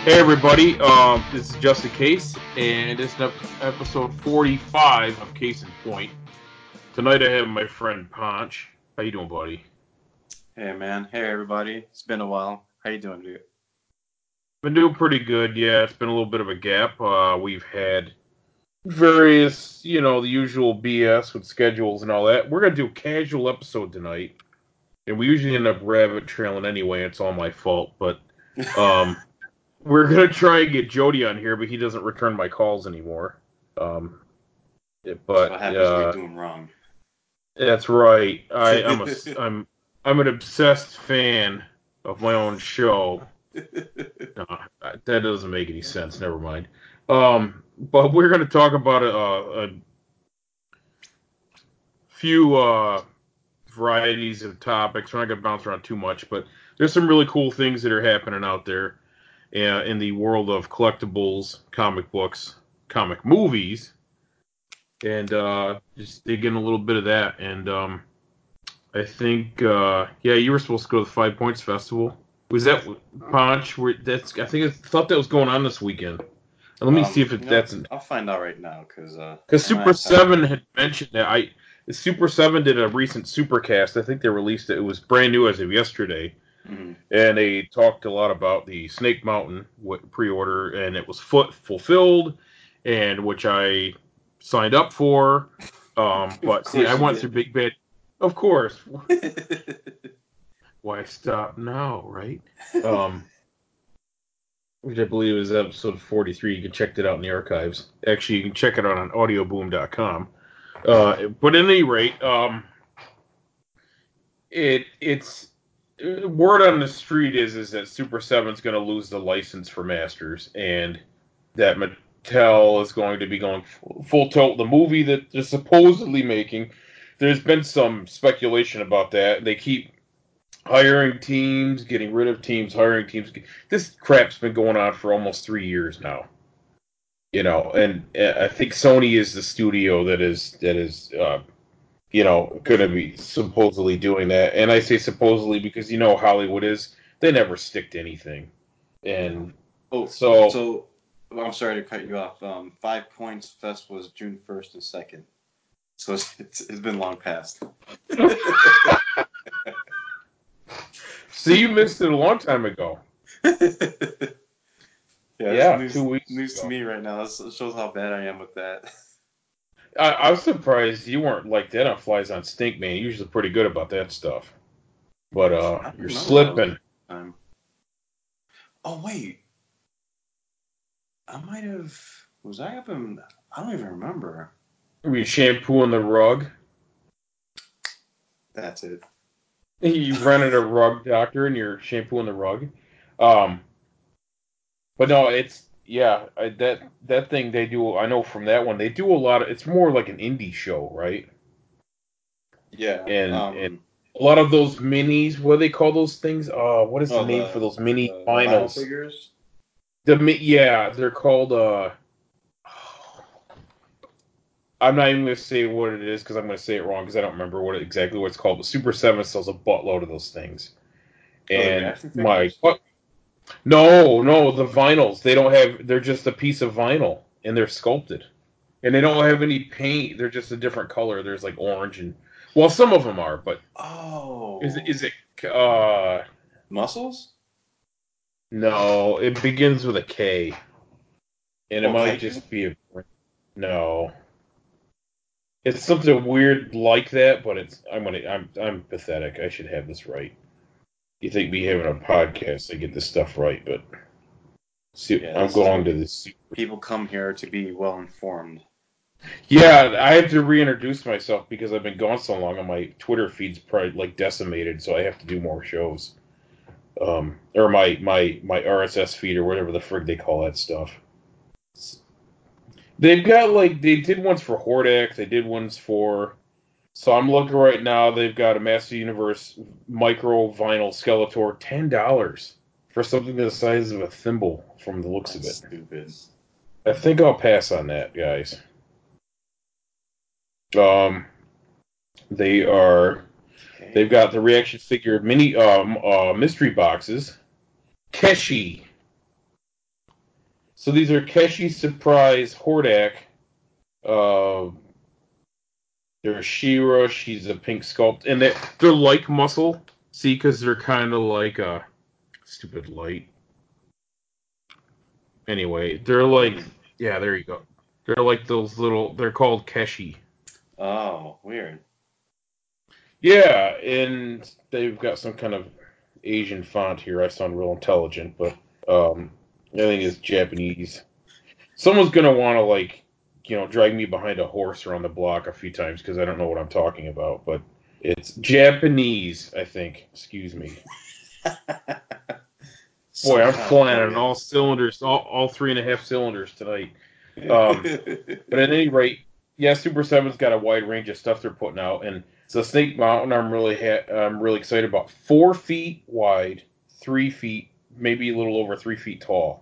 Hey everybody, this is Just a Case, and this is episode 45 of Case in Point. Tonight I have my friend Ponch. How you doing, buddy? Hey man, hey everybody. It's been a while. How you doing, dude? Been doing pretty good, yeah. It's been a little bit of a gap. We've had various, the usual BS with schedules and all that. We're gonna do a casual episode tonight, and we usually end up rabbit trailing anyway. It's all my fault, but we're gonna try and get Jody on here, but he doesn't return my calls anymore. But That's what happens when you're doing wrong. That's right. I'm an obsessed fan of my own show. No, that doesn't make any sense. Never mind. But we're going to talk about a few varieties of topics. We're not going to bounce around too much, but there's some really cool things that are happening out there in the world of collectibles, comic books, comic movies, and just dig in a little bit of that. And I think, you were supposed to go to the Five Points Festival. Was that Ponch? I thought that was going on this weekend. And let me see if that's. I'll find out right now because Super 7 had mentioned that. Super 7 did a recent Supercast. I think they released it. It was brand new as of yesterday. Mm-hmm. And they talked a lot about the Snake Mountain pre-order, and it was fulfilled, and which I signed up for. But see, I went through Big Bad. Of course. Why stop now, right? Which I believe is episode 43. You can check that out in the archives. Actually, you can check it out on audioboom.com. But at any rate, it's word on the street is that Super 7's going to lose the license for Masters, and that Mattel is going to be going full tilt. The movie that they're supposedly making, there's been some speculation about that. They keep hiring teams, getting rid of teams, hiring teams. This crap's been going on for almost 3 years now. And I think Sony is the studio that is going to be supposedly doing that. And I say supposedly because Hollywood is, they never stick to anything. And so I'm sorry to cut you off. 5 Points Fest was June 1st and 2nd. So it's been long past. So you missed it a long time ago. Yeah, 2 weeks news to me right now. This shows how bad I am with that. I was surprised you weren't like that on Flies on Stink, man. You're usually pretty good about that stuff. But you're slipping. Oh wait, I might have. Was I up in? I don't even remember. Were you shampooing the rug? That's it. You rented a rug doctor and you're shampooing the rug. But no, it's that thing they do. I know from that one they do a lot of. It's more like an indie show, right? Yeah. And a lot of those minis. What do they call those things? What is the name for those mini vinyls? Vinyl figures. They're called. I'm not even going to say what it is because I'm going to say it wrong because I don't remember exactly what it's called. But Super 7 sells a buttload of those things. And no, the vinyls, they're just a piece of vinyl and they're sculpted. And they don't have any paint. They're just a different color. There's like orange and, well, some of them are, but. Oh. Is it, Muscles? No, it begins with a K. And it might just be no. It's something weird like that, but I'm pathetic. I should have this right. You think me having a podcast, I get this stuff right, but see, I'm going to this. People come here to be well informed. Yeah, I have to reintroduce myself because I've been gone so long, and my Twitter feed's probably like decimated, so I have to do more shows. Or my RSS feed or whatever the frig they call that stuff. They've got they did ones for Hordak, they did ones for. So I'm looking right now. They've got a Master Universe micro vinyl Skeletor, $10 for something the size of a thimble. From the looks of it, stupid. I think I'll pass on that, guys. They've got the reaction figure mini mystery boxes. Keshi. So these are Keshi, Surprise, Hordak. Uh, there's She-Ra. She's a pink sculpt, and they're like Muscle. See, because they're kind of like a stupid light. Anyway, they're like, yeah, there you go. They're like those little. They're called Keshi. Oh, weird. Yeah, and they've got some kind of Asian font here. I sound real intelligent, but I think it's Japanese. Someone's gonna want to drag me behind a horse around the block a few times because I don't know what I'm talking about. But it's Japanese, I think. Excuse me. Boy, I'm flying on all cylinders, all 3.5 cylinders tonight. But at any rate, yeah, Super Seven's got a wide range of stuff they're putting out, and so Snake Mountain, I'm really excited about. 4 feet wide, 3 feet, maybe a little over 3 feet tall.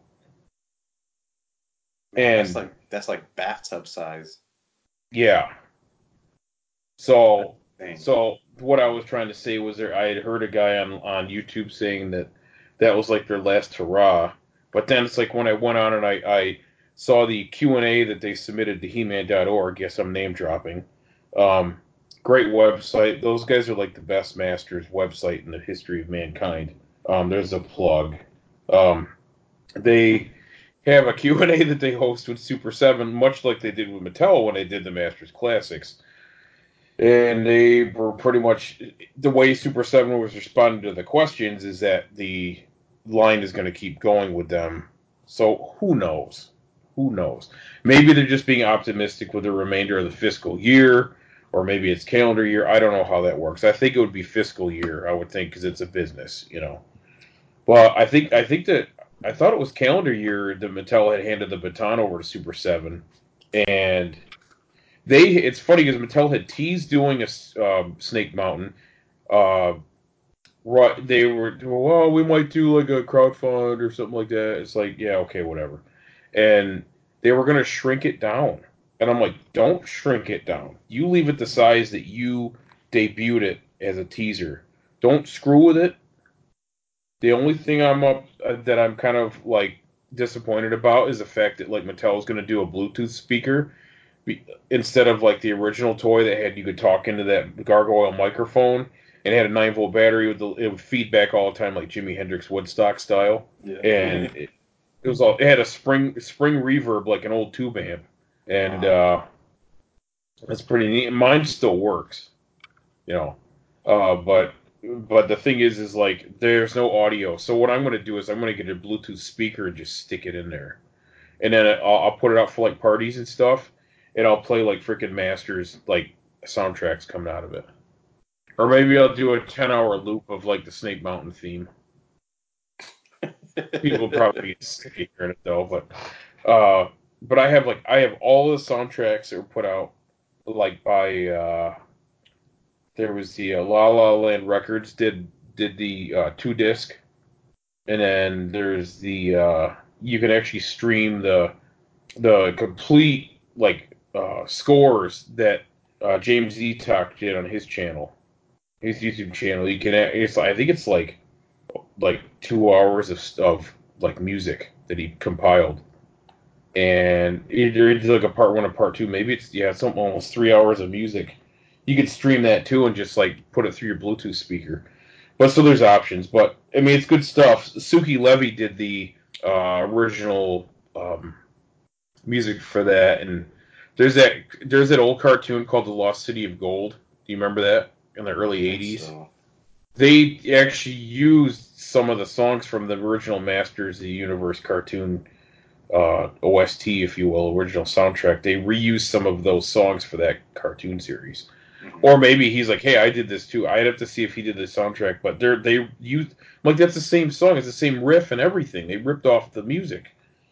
Man, And that's like bathtub size. yeah, so what I was trying to say was I had heard a guy on YouTube saying that was like their last hurrah, but then it's like when I went on and I saw the Q&A that they submitted to He-Man.org. Guess I'm name dropping. Um, Great website. Those guys are like the best Masters website in the history of mankind. There's a plug. Um, they have a Q&A that they host with Super 7, much like they did with Mattel when they did the Masters Classics. And they were pretty much the way Super 7 was responding to the questions is that the line is going to keep going with them. So who knows? Who knows? Maybe they're just being optimistic with the remainder of the fiscal year, or maybe it's calendar year. I don't know how that works. I think it would be fiscal year. I would think because it's a business. Well, I thought it was calendar year that Mattel had handed the baton over to Super 7, and it's funny because Mattel had teased doing a Snake Mountain. Uh, they were, well, we might do like a crowdfund or something like that. It's like, yeah, okay, whatever. And they were going to shrink it down. And I'm like, don't shrink it down. You leave it the size that you debuted it as a teaser. Don't screw with it. The only thing that I'm kind of like disappointed about is the fact that like Mattel is going to do a Bluetooth speaker instead of like the original toy that had you could talk into that gargoyle microphone and it had a 9-volt battery it would feed back all the time like Jimi Hendrix Woodstock style. Yeah. And it had a spring reverb like an old tube amp, and that's pretty neat. Mine still works, you know. But the thing is like there's no audio. So what I'm going to do is I'm going to get a Bluetooth speaker and just stick it in there, and then I'll put it out for like parties and stuff, and I'll play like freaking Masters like soundtracks coming out of it, or maybe I'll do a 10-hour loop of like the Snake Mountain theme. People will probably be sick of hearing it though, but I have all the soundtracks that were put out like by there was the La La Land Records did the 2 disc, and then there's the you can actually stream the complete like scores that James Etok did on his channel, his YouTube channel. You can I think it's like 2 hours of like music that he compiled, and either it's like a part 1 or part 2. Maybe it's something almost 3 hours of music. You could stream that too and just like put it through your Bluetooth speaker. But so there's options. But I mean, it's good stuff. Suki Levy did the original music for that, and there's that old cartoon called The Lost City of Gold. Do you remember that in the early '80s? So. They actually used some of the songs from the original Masters of the Universe cartoon OST, if you will, original soundtrack. They reused some of those songs for that cartoon series. Mm-hmm. Or maybe he's like, hey, I did this too. I'd have to see if he did the soundtrack, but they used like that's the same song, it's the same riff and everything. They ripped off the music.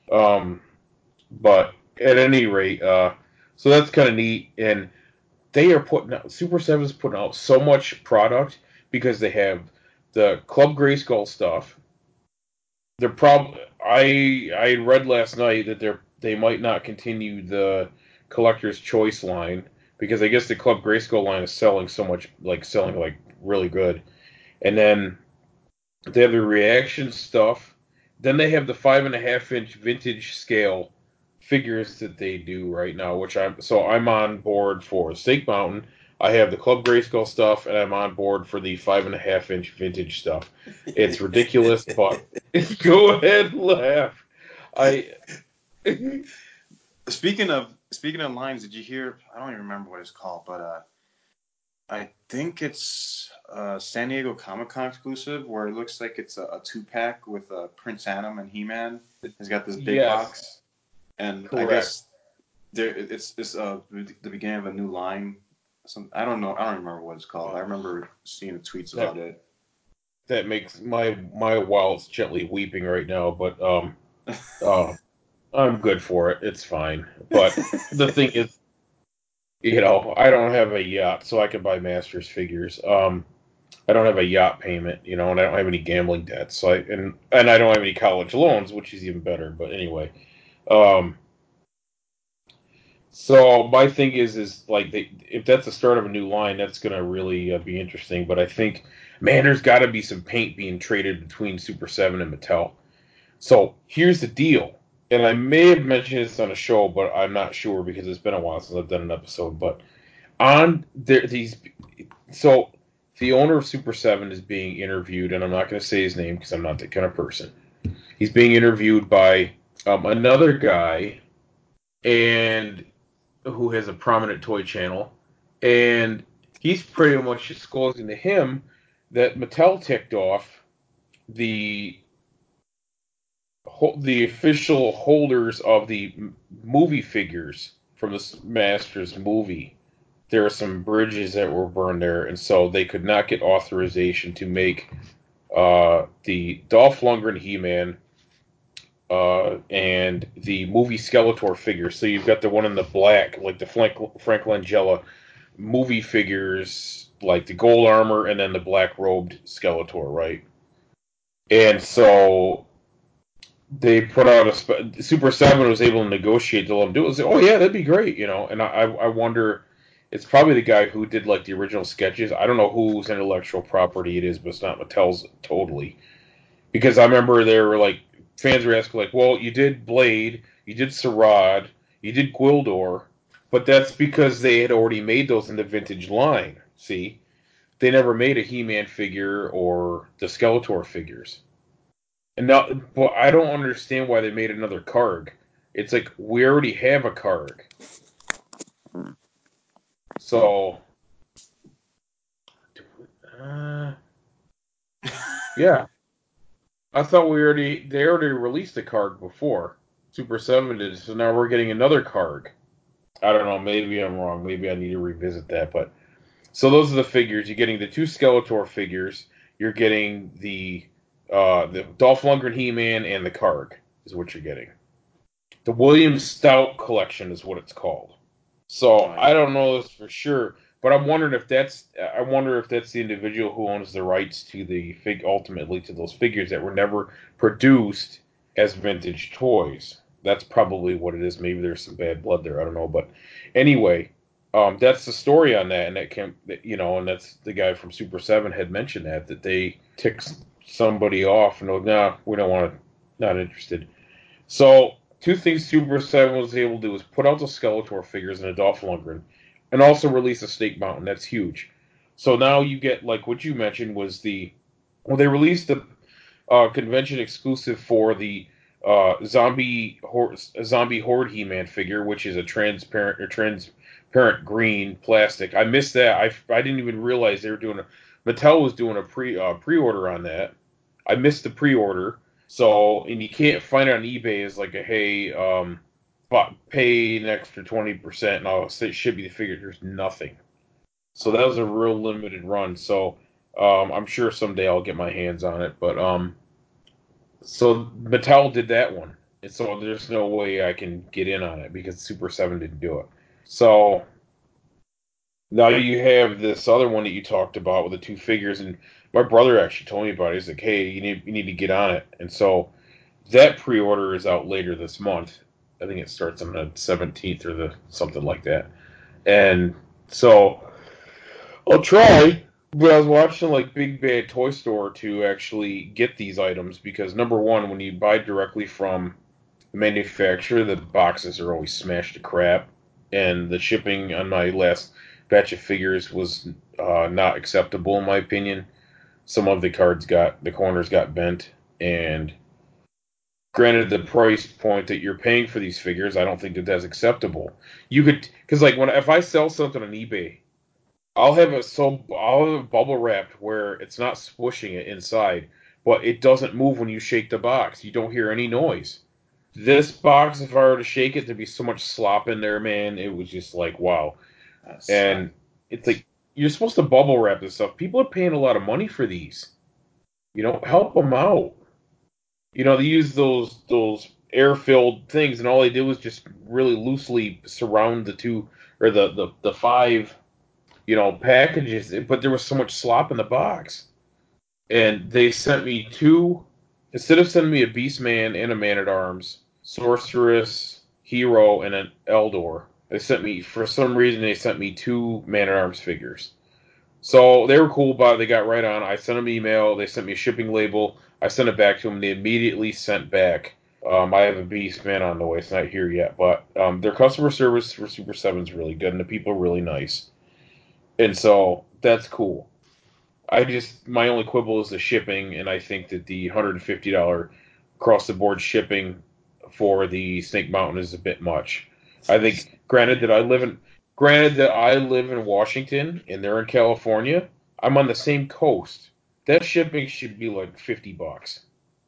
But at any rate, so that's kind of neat, and they are putting out Super 7's putting out so much product because they have the Club Grayskull stuff. They're I read last night that they might not continue the Collector's Choice line because I guess the Club Grayskull line is selling so much, like selling like really good. And then they have the reaction stuff Then they have the 5.5-inch vintage scale figures that they do right now, which I'm on board for Stake Mountain. I have the Club Grayskull stuff, and I'm on board for the 5.5-inch vintage stuff. It's ridiculous, but go ahead, laugh. I Speaking of lines, did you hear? I don't even remember what it's called, but I think it's San Diego Comic Con exclusive, where it looks like it's a 2-pack with Prince Adam and He-Man. He's got this big yes, box, and I correct. guess it's the beginning of a new line. I don't know. I don't remember what it's called. I remember seeing the tweets about it. That makes my wild's gently weeping right now, but I'm good for it. It's fine. But the thing is, I don't have a yacht, so I can buy Masters figures. I don't have a yacht payment, and I don't have any gambling debts. So and I don't have any college loans, which is even better. But anyway, so my thing is like if that's the start of a new line, that's gonna really be interesting. But I think, man, there's got to be some paint being traded between Super 7 and Mattel. So here's the deal, and I may have mentioned this on a show, but I'm not sure because it's been a while since I've done an episode. But on there, so the owner of Super 7 is being interviewed, and I'm not going to say his name because I'm not that kind of person. He's being interviewed by another guy, and who has a prominent toy channel, and he's pretty much disclosing to him that Mattel ticked off the official holders of the movie figures from the Masters movie. There are some bridges that were burned there, and so they could not get authorization to make the Dolph Lundgren He-Man and the movie Skeletor figures. So you've got the one in the black, like the Frank Langella movie figures, like the gold armor, and then the black robed Skeletor, right? And so they put out Super 7 was able to negotiate to let them do it. Was like, oh yeah, that'd be great, And I wonder, it's probably the guy who did like the original sketches. I don't know whose intellectual property it is, but it's not Mattel's totally. Because I remember there were like fans were asking like, well, you did Blade, you did Sarad, you did Gwildor, but that's because they had already made those in the vintage line. See, they never made a He-Man figure or the Skeletor figures. And now, but I don't understand why they made another Karg. It's like we already have a Karg. So, yeah, I thought they already released a Karg before. Super 7 did, so now we're getting another Karg. I don't know, maybe I'm wrong. Maybe I need to revisit that. But so those are the figures. You're getting the 2 Skeletor figures. You're getting the Dolph Lundgren He-Man and the Karg is what you're getting. The William Stout collection is what it's called. So I don't know this for sure, but I'm wondering if that's the individual who owns the rights to the ultimately to those figures that were never produced as vintage toys. That's probably what it is. Maybe there's some bad blood there. I don't know, but anyway, that's the story on that, and and that's the guy from Super 7 had mentioned that they ticked somebody off, and no, we don't want to, not interested. So 2 things Super 7 was able to do was put out the Skeletor figures and a Dolph Lundgren, and also release a Stake Mountain. That's huge. So now you get, like what you mentioned was they released the convention exclusive for the Zombie Horde He-Man figure, which is a transparent green plastic. I missed that. I didn't even realize they were Mattel was doing a pre-order on that. I missed the pre-order. So, and you can't find it on eBay as like hey, but pay an extra 20% and I'll say ship you the figure. There's nothing. So that was a real limited run. So, I'm sure someday I'll get my hands on it. But, so Mattel did that one. And so there's no way I can get in on it because Super 7 didn't do it. So, now you have this other one that you talked about with the 2 figures, and my brother actually told me about it. He's like, hey, you need to get on it. And so, that pre-order is out later this month. I think it starts on the 17th or something like that. And so I'll try, But I was watching like Big Bad Toy Store to actually get these items because number one, when you buy directly from the manufacturer, the boxes are always smashed to crap, and the shipping on my last batch of figures was not acceptable in my opinion. Some of the corners got bent, and granted, the price point that you're paying for these figures, I don't think that that's acceptable. You could, because like when if I sell something on eBay, I'll have it bubble wrapped where it's not squishing it inside, but it doesn't move when you shake the box. You don't hear any noise. This box, if I were to shake it, there'd be so much slop in there, man. It was just like wow. That sucks. And it's like you're supposed to bubble wrap this stuff. People are paying a lot of money for these. Help them out. They use those air filled things, and all they did was just really loosely surround the two or the five packages. But there was so much slop in the box, and they sent me two instead of sending me a Beast Man and a Man at Arms, Sorceress, Hero, and an Eldor. For some reason they sent me two Man at Arms figures. So they were cool about it. They got right on. I sent them an email. They sent me a shipping label. I sent it back to them. They immediately sent back. I have a Beast Man on the way. It's not here yet, but their customer service for Super 7 is really good, and the people are really nice. And so that's cool. My only quibble is the shipping, and I think that the $150 across the board shipping for the Snake Mountain is a bit much. I think, granted that I live in Washington and they're in California, I'm on the same coast. That shipping should be like $50.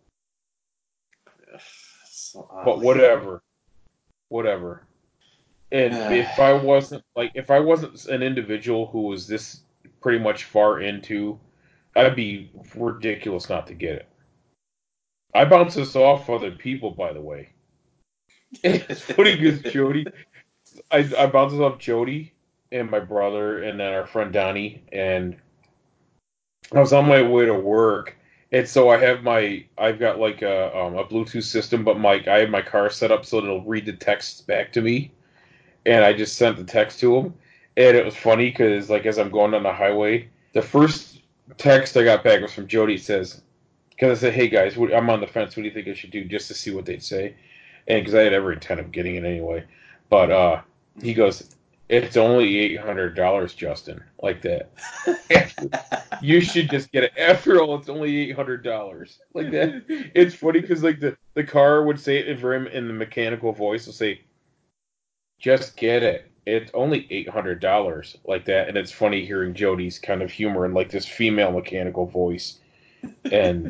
So But oddly. whatever. And if I wasn't an individual who was this pretty much far into, I'd be ridiculous not to get it. I bounce this off other people, by the way. It's funny because I bounce this off Jody and my brother, and then our friend Donnie, and I was on my way to work, and so I've got like a Bluetooth system, but I have my car set up so that it'll read the texts back to me, and I just sent the text to him, and it was funny because like as I'm going on the highway, the first text I got back was from Jody. It says, because I said, "Hey guys, I'm on the fence. What do you think I should do?" Just to see what they'd say, and because I had every intent of getting it anyway. But he goes, "It's only $800, Justin." Like that. You should just get it. After all, it's only $800. Like that. It's funny because like the car would say it in the mechanical voice. Will say, "Just get it. It's only $800." Like that. And it's funny hearing Jody's kind of humor in like this female mechanical voice. And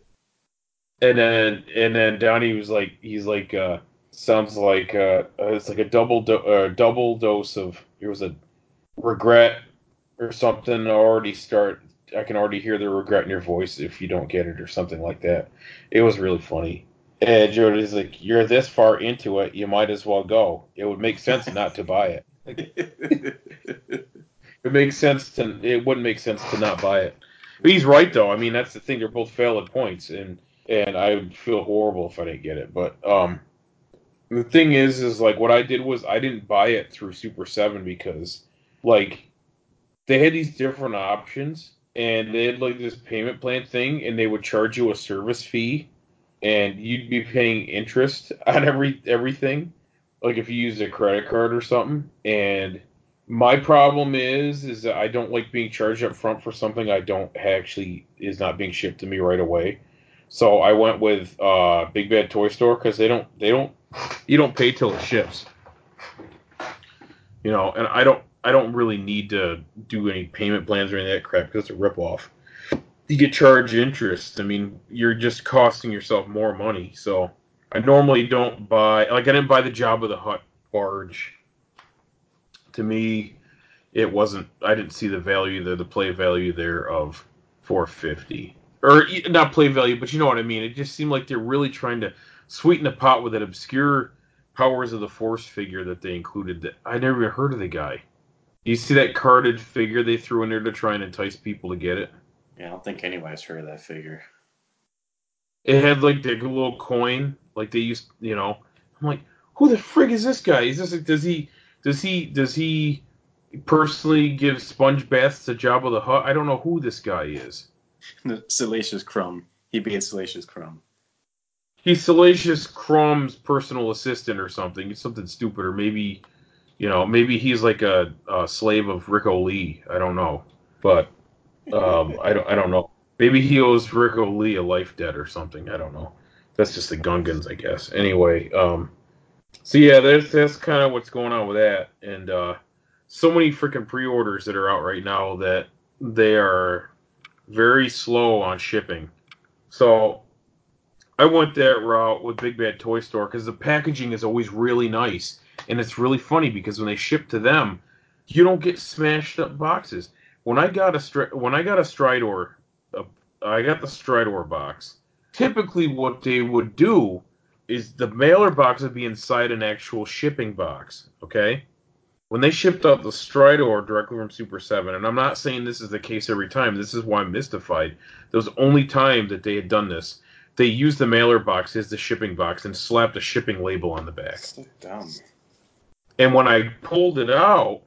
and then Downey was like, he's like, sounds like it's like a double dose of, it was a regret or something. I can already hear the regret in your voice if you don't get it or something like that. It was really funny. And Jody's like, you're this far into it, you might as well go. It would make sense not to buy it. Like, it wouldn't make sense to not buy it. But he's right though. I mean, that's the thing. They're both valid points, and I would feel horrible if I didn't get it. But the thing is like what I did was I didn't buy it through Super 7 because like they had these different options, and they had like this payment plan thing, and they would charge you a service fee, and you'd be paying interest on everything, like if you use a credit card or something. And my problem is that I don't like being charged up front for something I don't actually is not being shipped to me right away. So I went with Big Bad Toy Store because they don't you don't pay till it ships. And I don't really need to do any payment plans or any of that crap because it's a ripoff. You get charged interest. I mean, you're just costing yourself more money. So I normally don't buy, like I didn't buy the Jabba the Hutt barge. To me, it wasn't. I didn't see the value there, the play value there of 450, or not play value, but you know what I mean. It just seemed like they're really trying to sweeten the pot with an obscure Powers of the Force figure that they included. That I never even heard of the guy. You see that carded figure they threw in there to try and entice people to get it? Yeah, I don't think anybody's heard of that figure. It had like the little coin, like they used. I'm like, who the frig is this guy? Is this like, does he personally gives sponge baths to Jabba the Hutt. I don't know who this guy is. Salacious Crumb. He beat Salacious Crumb. He's Salacious Crumb's personal assistant or something. It's something stupid, or maybe maybe he's like a slave of Rico Lee. I don't know, but I don't know. Maybe he owes Rico Lee a life debt or something. I don't know. That's just the Gungans, I guess. Anyway, so yeah, that's kind of what's going on with that, and so many freaking pre-orders that are out right now that they are very slow on shipping. So I went that route with Big Bad Toy Store because the packaging is always really nice, and it's really funny because when they ship to them, you don't get smashed up boxes. When I got a Stridor, uh, I got the Stridor box. Typically, what they would do is the mailer box would be inside an actual shipping box. Okay, when they shipped out the Stridor directly from Super 7, and I'm not saying this is the case every time, this is why I'm mystified. There was only time that they had done this. They used the mailer box as the shipping box and slapped a shipping label on the back. So dumb. And when I pulled it out,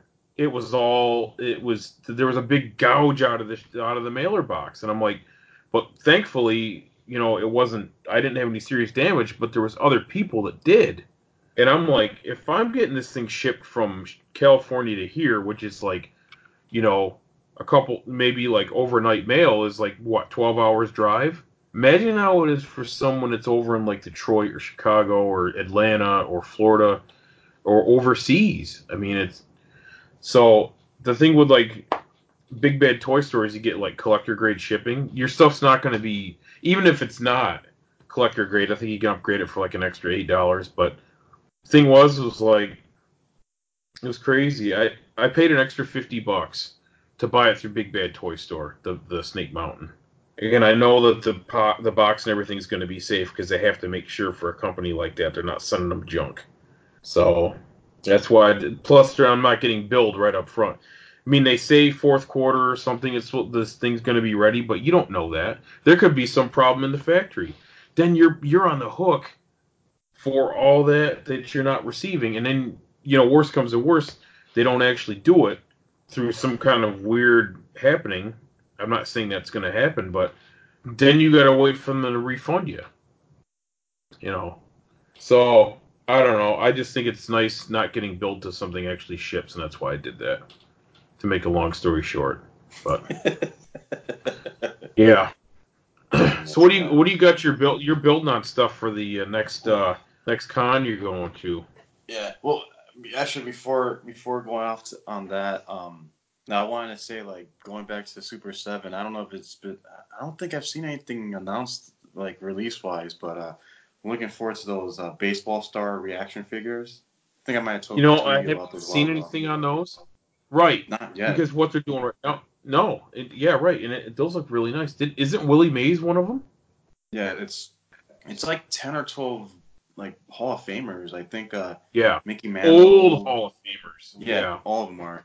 there was a big gouge out of the mailer box, and I'm like, but thankfully, it wasn't. I didn't have any serious damage, but there was other people that did. And I'm like, if I'm getting this thing shipped from California to here, which is like, you know, a couple, maybe like overnight mail is like, what, 12 hours drive? Imagine how it is for someone that's over in like Detroit or Chicago or Atlanta or Florida or overseas. I mean, it's so the thing with like big bad toy stores, you get like collector grade shipping. Your stuff's not going to be, even if it's not collector grade, I think you can upgrade it for like an extra $8. But thing was like, it was crazy. I paid an extra $50 to buy it through Big Bad Toy Store, the Snake Mountain. Again, I know that the box and everything's going to be safe because they have to make sure for a company like that they're not sending them junk. So that's why. Plus, I'm not getting billed right up front. I mean, they say fourth quarter or something. This thing's going to be ready, but you don't know that. There could be some problem in the factory. Then you're on the hook for all that you're not receiving. And then, worst comes to worst, they don't actually do it through some kind of weird happening. I'm not saying that's going to happen, but then you got to wait for them to refund you, you know. So, I don't know. I just think it's nice not getting billed to something actually ships, and that's why I did that, to make a long story short. But, yeah. So what do you got you're building on stuff for the next con you're going to? Yeah. Well, actually, before going off on that, now I wanted to say like going back to Super Seven. I don't know if it's been. I don't think I've seen anything announced like release wise, but I'm looking forward to those baseball star reaction figures. I think I might have told I you haven't about those a while seen ago. anything on those. Right, Not yet. because what they're doing right now. No, yeah, right, and those look really nice. Isn't Willie Mays one of them? Yeah, it's like 10 or 12 like Hall of Famers. I think Yeah, Mickey old Mantle. Hall of Famers. Yeah, Yeah. all of them are.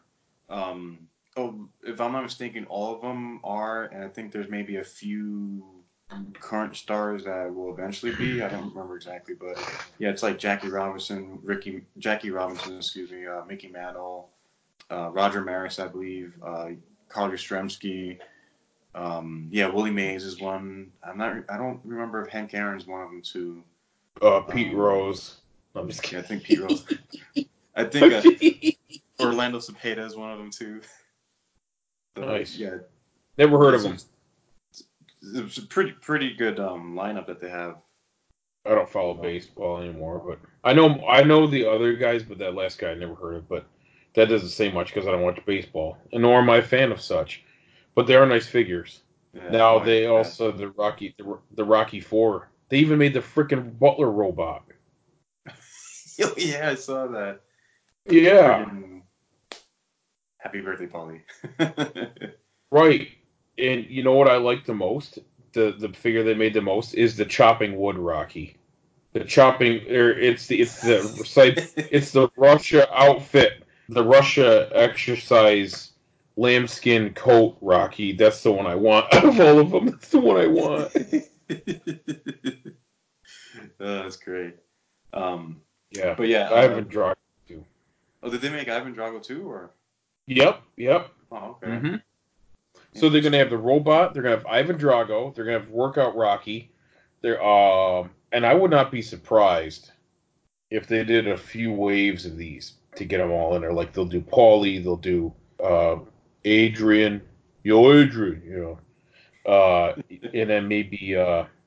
If I'm not mistaken, all of them are, and I think there's maybe a few current stars that will eventually be. I don't remember exactly, but yeah, it's like Jackie Robinson, excuse me, Mickey Mantle, Roger Maris, I believe, Carl Yastrzemski. Yeah, Willie Mays is one. I don't remember if Hank Aaron's one of them too. Pete Um, Rose. I'm just yeah, I kidding. think Pete Rose. I think Orlando Cepeda is one of them too. So Nice. yeah, Never heard of it's, him. it's a pretty good lineup that they have. I don't follow baseball anymore, but I know the other guys, but that last guy I never heard of. But that doesn't say much because I don't watch baseball, and nor am I a fan of such. But they are nice figures. Yeah, Now oh they yeah, also the Rocky Four. They even made the freaking Butler robot. yeah, I saw that. Yeah, Friggin' happy birthday, Polly. right. And you know what I like the most? The figure they made the most is the chopping wood Rocky. The chopping, or it's the Russia outfit, the Russia exercise lambskin coat Rocky. That's the one I want out of all of them. That's the one I want. Oh, that's great. Um, Yeah, but yeah, Ivan Drago too. oh, did they make Ivan Drago too, or? Yep. Oh, okay. hmm So they're gonna have Interesting. the robot. They're gonna have Ivan Drago. They're gonna have Workout Rocky. They're and I would not be surprised if they did a few waves of these to get them all in there. Like they'll do Paulie, they'll do uh, Adrian, yo Adrian, and then maybe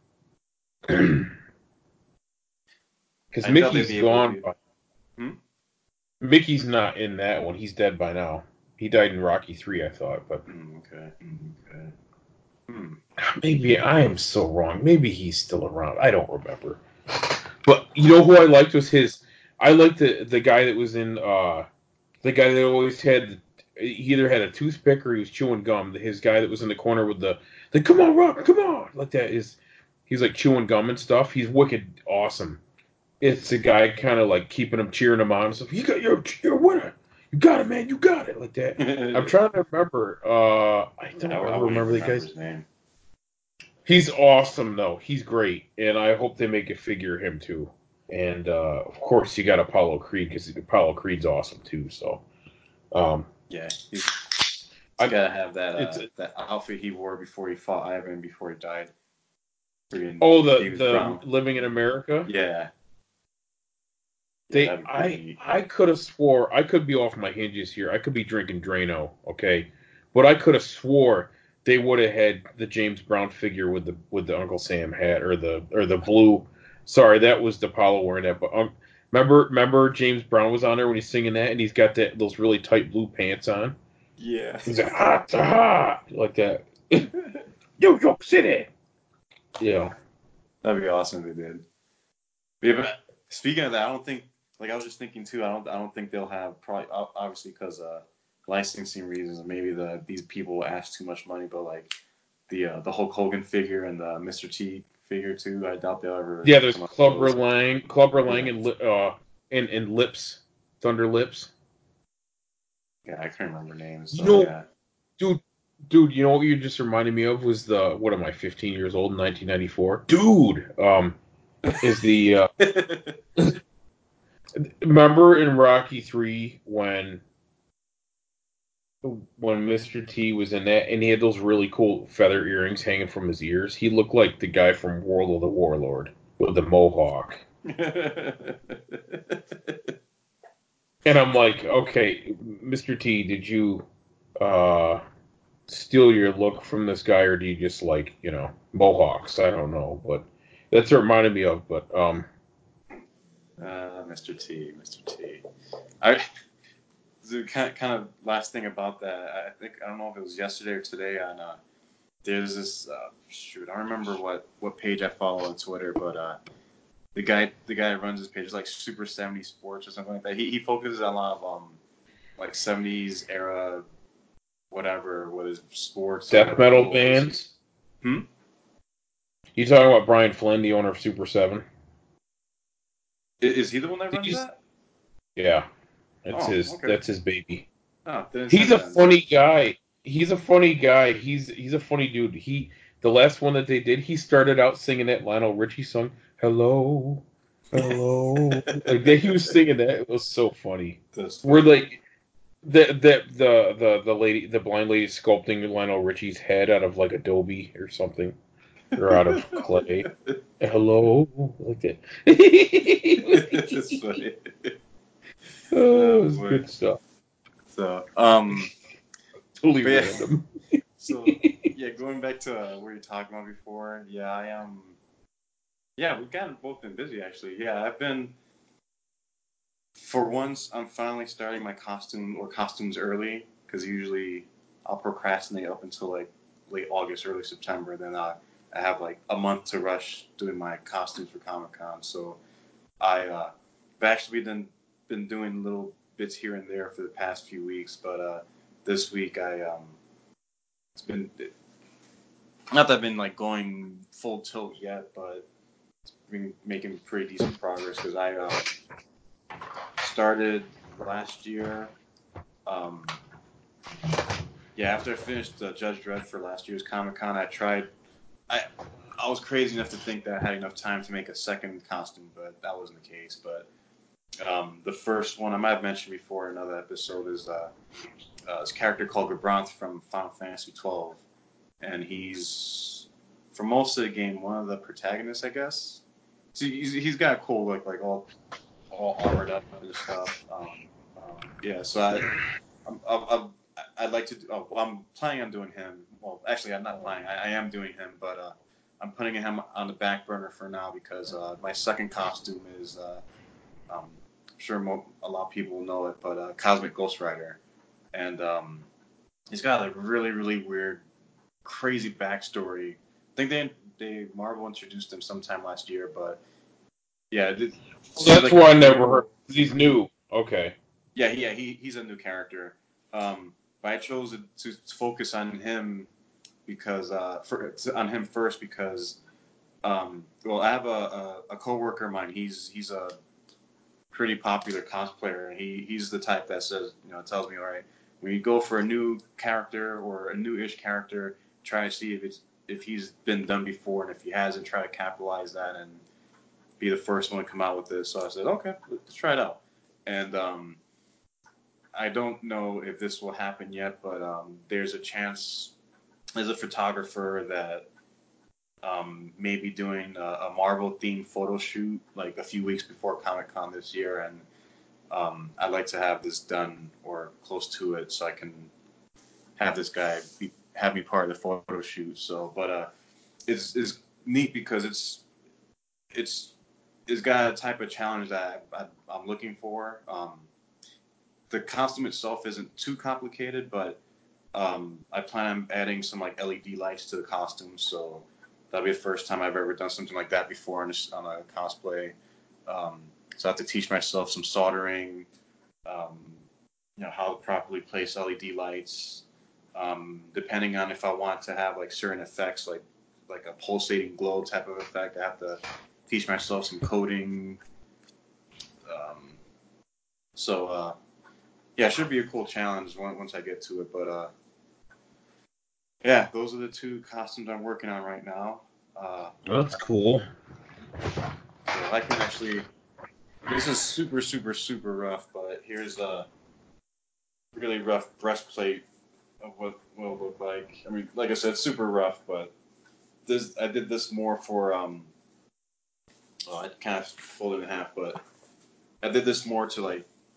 because I doubt they'd Mickey's be able to gone. do. Hmm? Mickey's not in that one. He's dead by now. He died in Rocky 3, I thought, but Okay. Okay. Hmm. maybe I am so wrong. Maybe he's still around. I don't remember. But you know who I liked was his. I liked the guy that was in the guy that always had he either had a toothpick or he was chewing gum. His guy that was in the corner with the come on Rob, come on, like that is he's like chewing gum and stuff. He's wicked awesome. It's a guy kind of like keeping him, cheering him on and stuff. You got you're a winner. You got it, man. You got it, like that. I'm trying to remember. I don't I ever wouldn't even remember the remember guy's. his name. He's awesome though. He's great, and I hope they make a figure of him too. And of course, you got Apollo Creed because Apollo Creed's awesome too. So, um, Yeah, he's I gotta have that it's that outfit he wore before he fought Ivan before he died. Freaking oh James the Brown. Living in America. Yeah, yeah, They that'd be pretty neat. I could have swore I could be off my hinges here. I could be drinking Drano, okay, but I could have swore they would have had the James Brown figure with the Uncle Sam hat or the blue. Sorry, that was the Apollo wearing that. But remember James Brown was on there when he's singing that, and he's got those really tight blue pants on. Yeah. He's like like that. New York City. Yeah. That'd be awesome if they did. Yeah, but speaking of that, I don't think like I was just thinking too. I don't think they'll have probably obviously because licensing reasons. Maybe these people ask too much money, but like the Hulk Hogan figure and the Mr. T figure too. I doubt they'll ever Yeah, there's come up with those. Clubber Lang, Yeah, and Lips, Thunder Lips. yeah, I can't remember names. You So know, yeah. dude, you know what you just reminded me of was the what am I, 15 years old in 1994? Dude, is the remember in Rocky 3 when Mr. T was in that and he had those really cool feather earrings hanging from his ears? He looked like the guy from World of the Warlord with the mohawk. And I'm like, okay, Mr. T, did you uh steal your look from this guy, or do you just like mohawks? I don't know, but that's what it reminded me of. But Mr. T, Mr. T. I the kind of last thing about that. I don't know if it was yesterday or today on there's this shoot. I don't remember what page I follow on Twitter, but the guy that runs this page is like Super 70 Sports or something like that. He focuses on a lot of like 70s era whatever, whether it's sports death or metal movies. bands. Hmm? You talking about Brian Flynn, the owner of Super Seven? Is he the one that runs He's that? yeah, that's Oh, his okay. that's his baby. Oh, didn't send He's me a that then. funny guy. He's a funny guy. He's a funny dude. The last one that they did, he started out singing that Lionel Richie song, "Hello, hello," like that. He was singing that. It was so funny. That's We're funny. like the lady, the blind lady sculpting Lionel Richie's head out of like Adobe or something, or out of clay. Hello, like that. That's funny. Oh, it Oh was boy. good stuff. So, Totally but yeah, random. so yeah, going back to what you were talking about before, yeah, I am. Yeah, we've kind of both been busy actually. Yeah, I've been. For once, I'm finally starting my costumes early because usually I'll procrastinate up until like late August, early September. Then I have like a month to rush doing my costumes for Comic Con. So I've actually been doing little bits here and there for the past few weeks, but this week it's been not that I've been like going full tilt yet, but it's been making pretty decent progress because I started last year. Um, yeah, after I finished Judge Dredd for last year's Comic Con, I I was crazy enough to think that I had enough time to make a second costume, but that wasn't the case. But The first one I might have mentioned before in another episode is this character called Gabranth from Final Fantasy 12, and he's for most of the game one of the protagonists, I guess. So he's got a cool look, like all armored up and stuff. Yeah, so I'd like to. Well, I'm planning on doing him. Well, actually, I'm not planning. I am doing him, but I'm putting him on the back burner for now because my second costume is. I'm sure a lot of people know it, but Cosmic Ghost Rider, and he's got a really really weird, crazy backstory. I think they Marvel introduced him sometime last year, but yeah, That's like why a I never heard. real. He's new. Okay. He's a new character. But I chose to focus on him because on him first because well, I have a coworker of mine. He's a pretty popular cosplayer. He's the type that says, tells me, all right, when you go for a new character or a new-ish character, try to see if he's been done before, and if he hasn't, try to capitalize that and be the first one to come out with this. So I said, okay, let's try it out. And I don't know if this will happen yet, but there's a chance as a photographer that maybe doing a Marvel themed photo shoot like a few weeks before Comic Con this year, and I'd like to have this done or close to it so I can have this guy have me part of the photo shoot. So, but it's neat because it's got a type of challenge that I'm looking for. The costume itself isn't too complicated, but I plan on adding some like LED lights to the costume, so that'll be the first time I've ever done something like that before on a cosplay. So I have to teach myself some soldering, um, how to properly place LED lights. Depending on if I want to have like certain effects, like a pulsating glow type of effect, I have to teach myself some coding. Um, so yeah, it should be a cool challenge once I get to it, but. Yeah, those are the two costumes I'm working on right now. That's cool. So I can actually. This is super, super, super rough, but here's a really rough breastplate of what will look like. I mean, like I said, super rough, but this I did this more for well, I kind of folded it in half, but I did this more to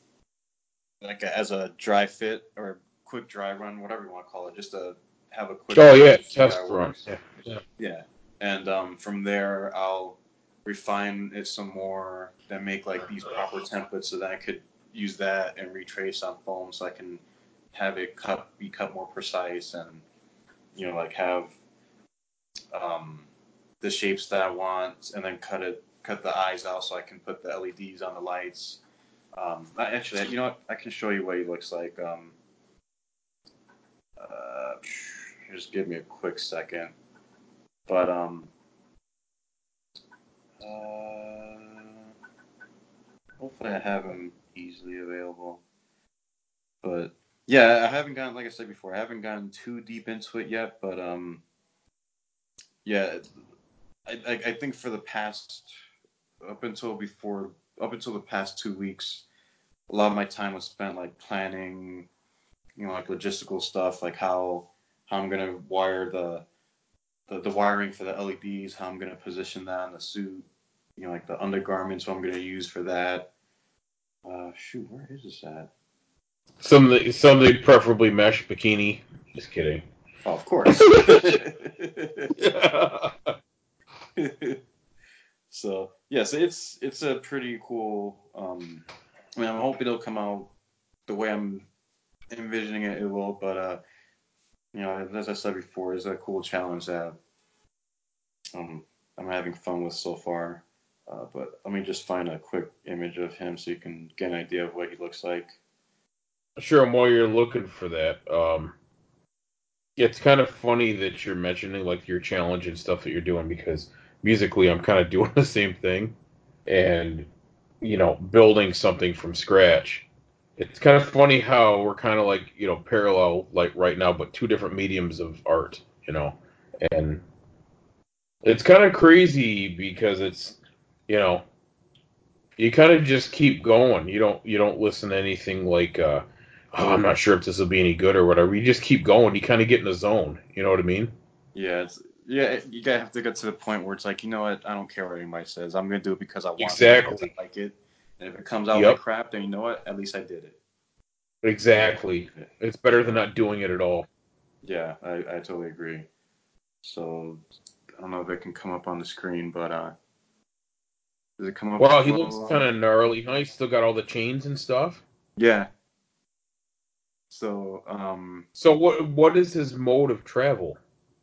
as a dry fit or quick dry run, whatever you want to call it, just to have a quick Oh look yeah, to see test how it run. works. Yeah. Yeah. Yeah. And from there, I'll refine it some more, then make like these proper templates so that I could use that and retrace on foam so I can have it be cut more precise and, like have um, the shapes that I want and then cut the eyes out so I can put the LEDs on the lights. Actually, you know what? I can show you what he looks like. Uh, just give me a quick second. But uh, hopefully I have them easily available. But yeah, I haven't gotten, like I said before, I haven't gotten too deep into it yet. But yeah, I think for the past up until before up until the past 2 weeks, a lot of my time was spent like planning, like logistical stuff, like how I'm gonna wire the wiring for the LEDs, how I'm gonna position that on the suit, like the undergarments, what I'm gonna use for that. Shoot, where is this at? Something preferably mesh bikini. Just kidding. Oh, of course. So yes, it's a pretty cool. I mean, I'm hoping it'll come out the way I'm envisioning it. It will, but as I said before, it's a cool challenge that um, I'm having fun with so far. But let me just find a quick image of him so you can get an idea of what he looks like. Sure, and while you're looking for that, it's kind of funny that you're mentioning like your challenge and stuff that you're doing because musically I'm kind of doing the same thing and building something from scratch. It's kind of funny how we're kind of like parallel like right now, but two different mediums of art, and it's kind of crazy because it's you know You kind of just keep going. You don't listen to anything like, oh, I'm not sure if this will be any good or whatever. You just keep going. You kind of get in the zone. You know what I mean? Yeah, you gotta have to get to the point where it's like, you know what, I don't care what anybody says. I'm gonna do it because I want to, because Exactly. I like it. And if it comes out like Yep. crap, then you know what, at least I did it. Exactly. It's better than So not doing it at all. yeah, I totally agree. So I don't know if it can come up on the screen, but does it come up Well, he looks kind well? of gnarly. Huh? He's still got all the chains and stuff. Yeah. So So what is his mode of travel?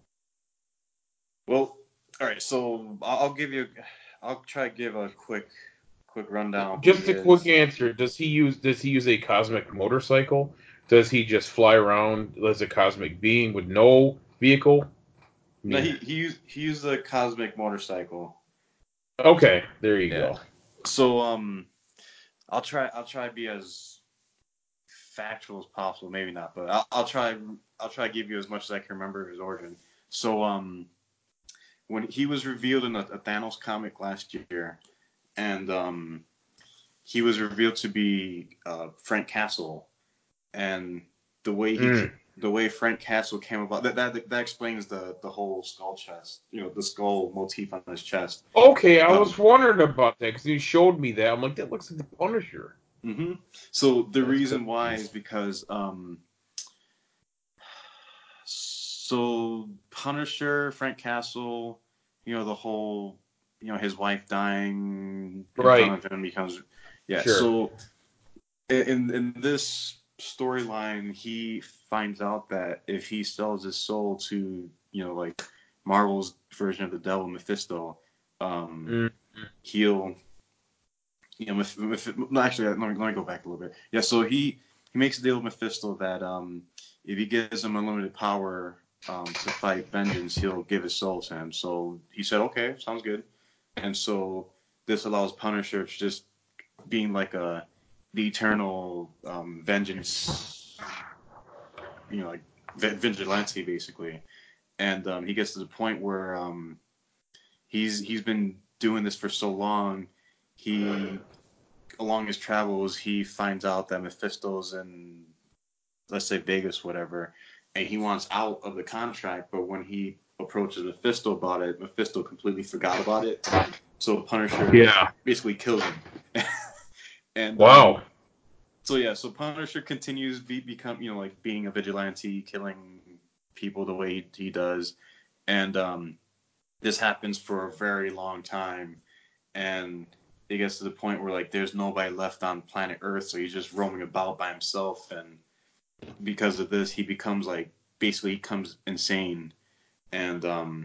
well, all right. So I'll try to give a quick rundown of who he Just a quick is. answer. Does he use a cosmic motorcycle? Does he just fly around as a cosmic being with no vehicle? I No, mean, he used a cosmic motorcycle. okay, there you Yeah. go. So I'll try to be as factual as possible. Maybe not, but I'll try to give you as much as I can remember of his origin. So when he was revealed in a Thanos comic last year, and he was revealed to be Frank Castle, and the way he Mm. the way Frank Castle came about that explains the whole skull chest, the skull motif on his chest. Okay, I Um, was wondering about that because he showed me that. I'm like, that looks like the Punisher. hmm So the That's reason why crazy. is because so Punisher, Frank Castle, the whole, his wife dying in front Right. of him becomes, yeah. Sure. So in this storyline, he finds out that if he sells his soul to, like Marvel's version of the devil, Mephisto, Mm. he'll, no, actually, let me go back a little bit. Yeah, so he makes a deal with Mephisto that if he gives him unlimited power to fight vengeance, he'll give his soul to him. So he said, okay, sounds good. And so this allows Punisher to just being like the eternal vengeance, like vigilante basically. And he gets to the point where he's been doing this for so long. He Along his travels, he finds out that Mephisto's in, let's say, Vegas, whatever, and he wants out of the contract. But when he approaches Mephisto about it, Mephisto completely forgot about it. So Punisher Yeah. basically kills him. And Wow. so yeah, so Punisher continues become like being a vigilante, killing people the way he does, and this happens for a very long time, and it gets to the point where like there's nobody left on planet Earth, so he's just roaming about by himself, and because of this, he becomes like basically he becomes insane, and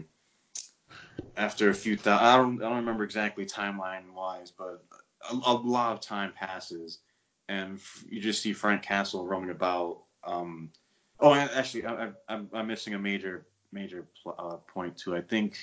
after a few I don't remember exactly timeline wise, but a lot of time passes, and you just see Frank Castle roaming about. Oh, and actually, I'm missing a major point too. I think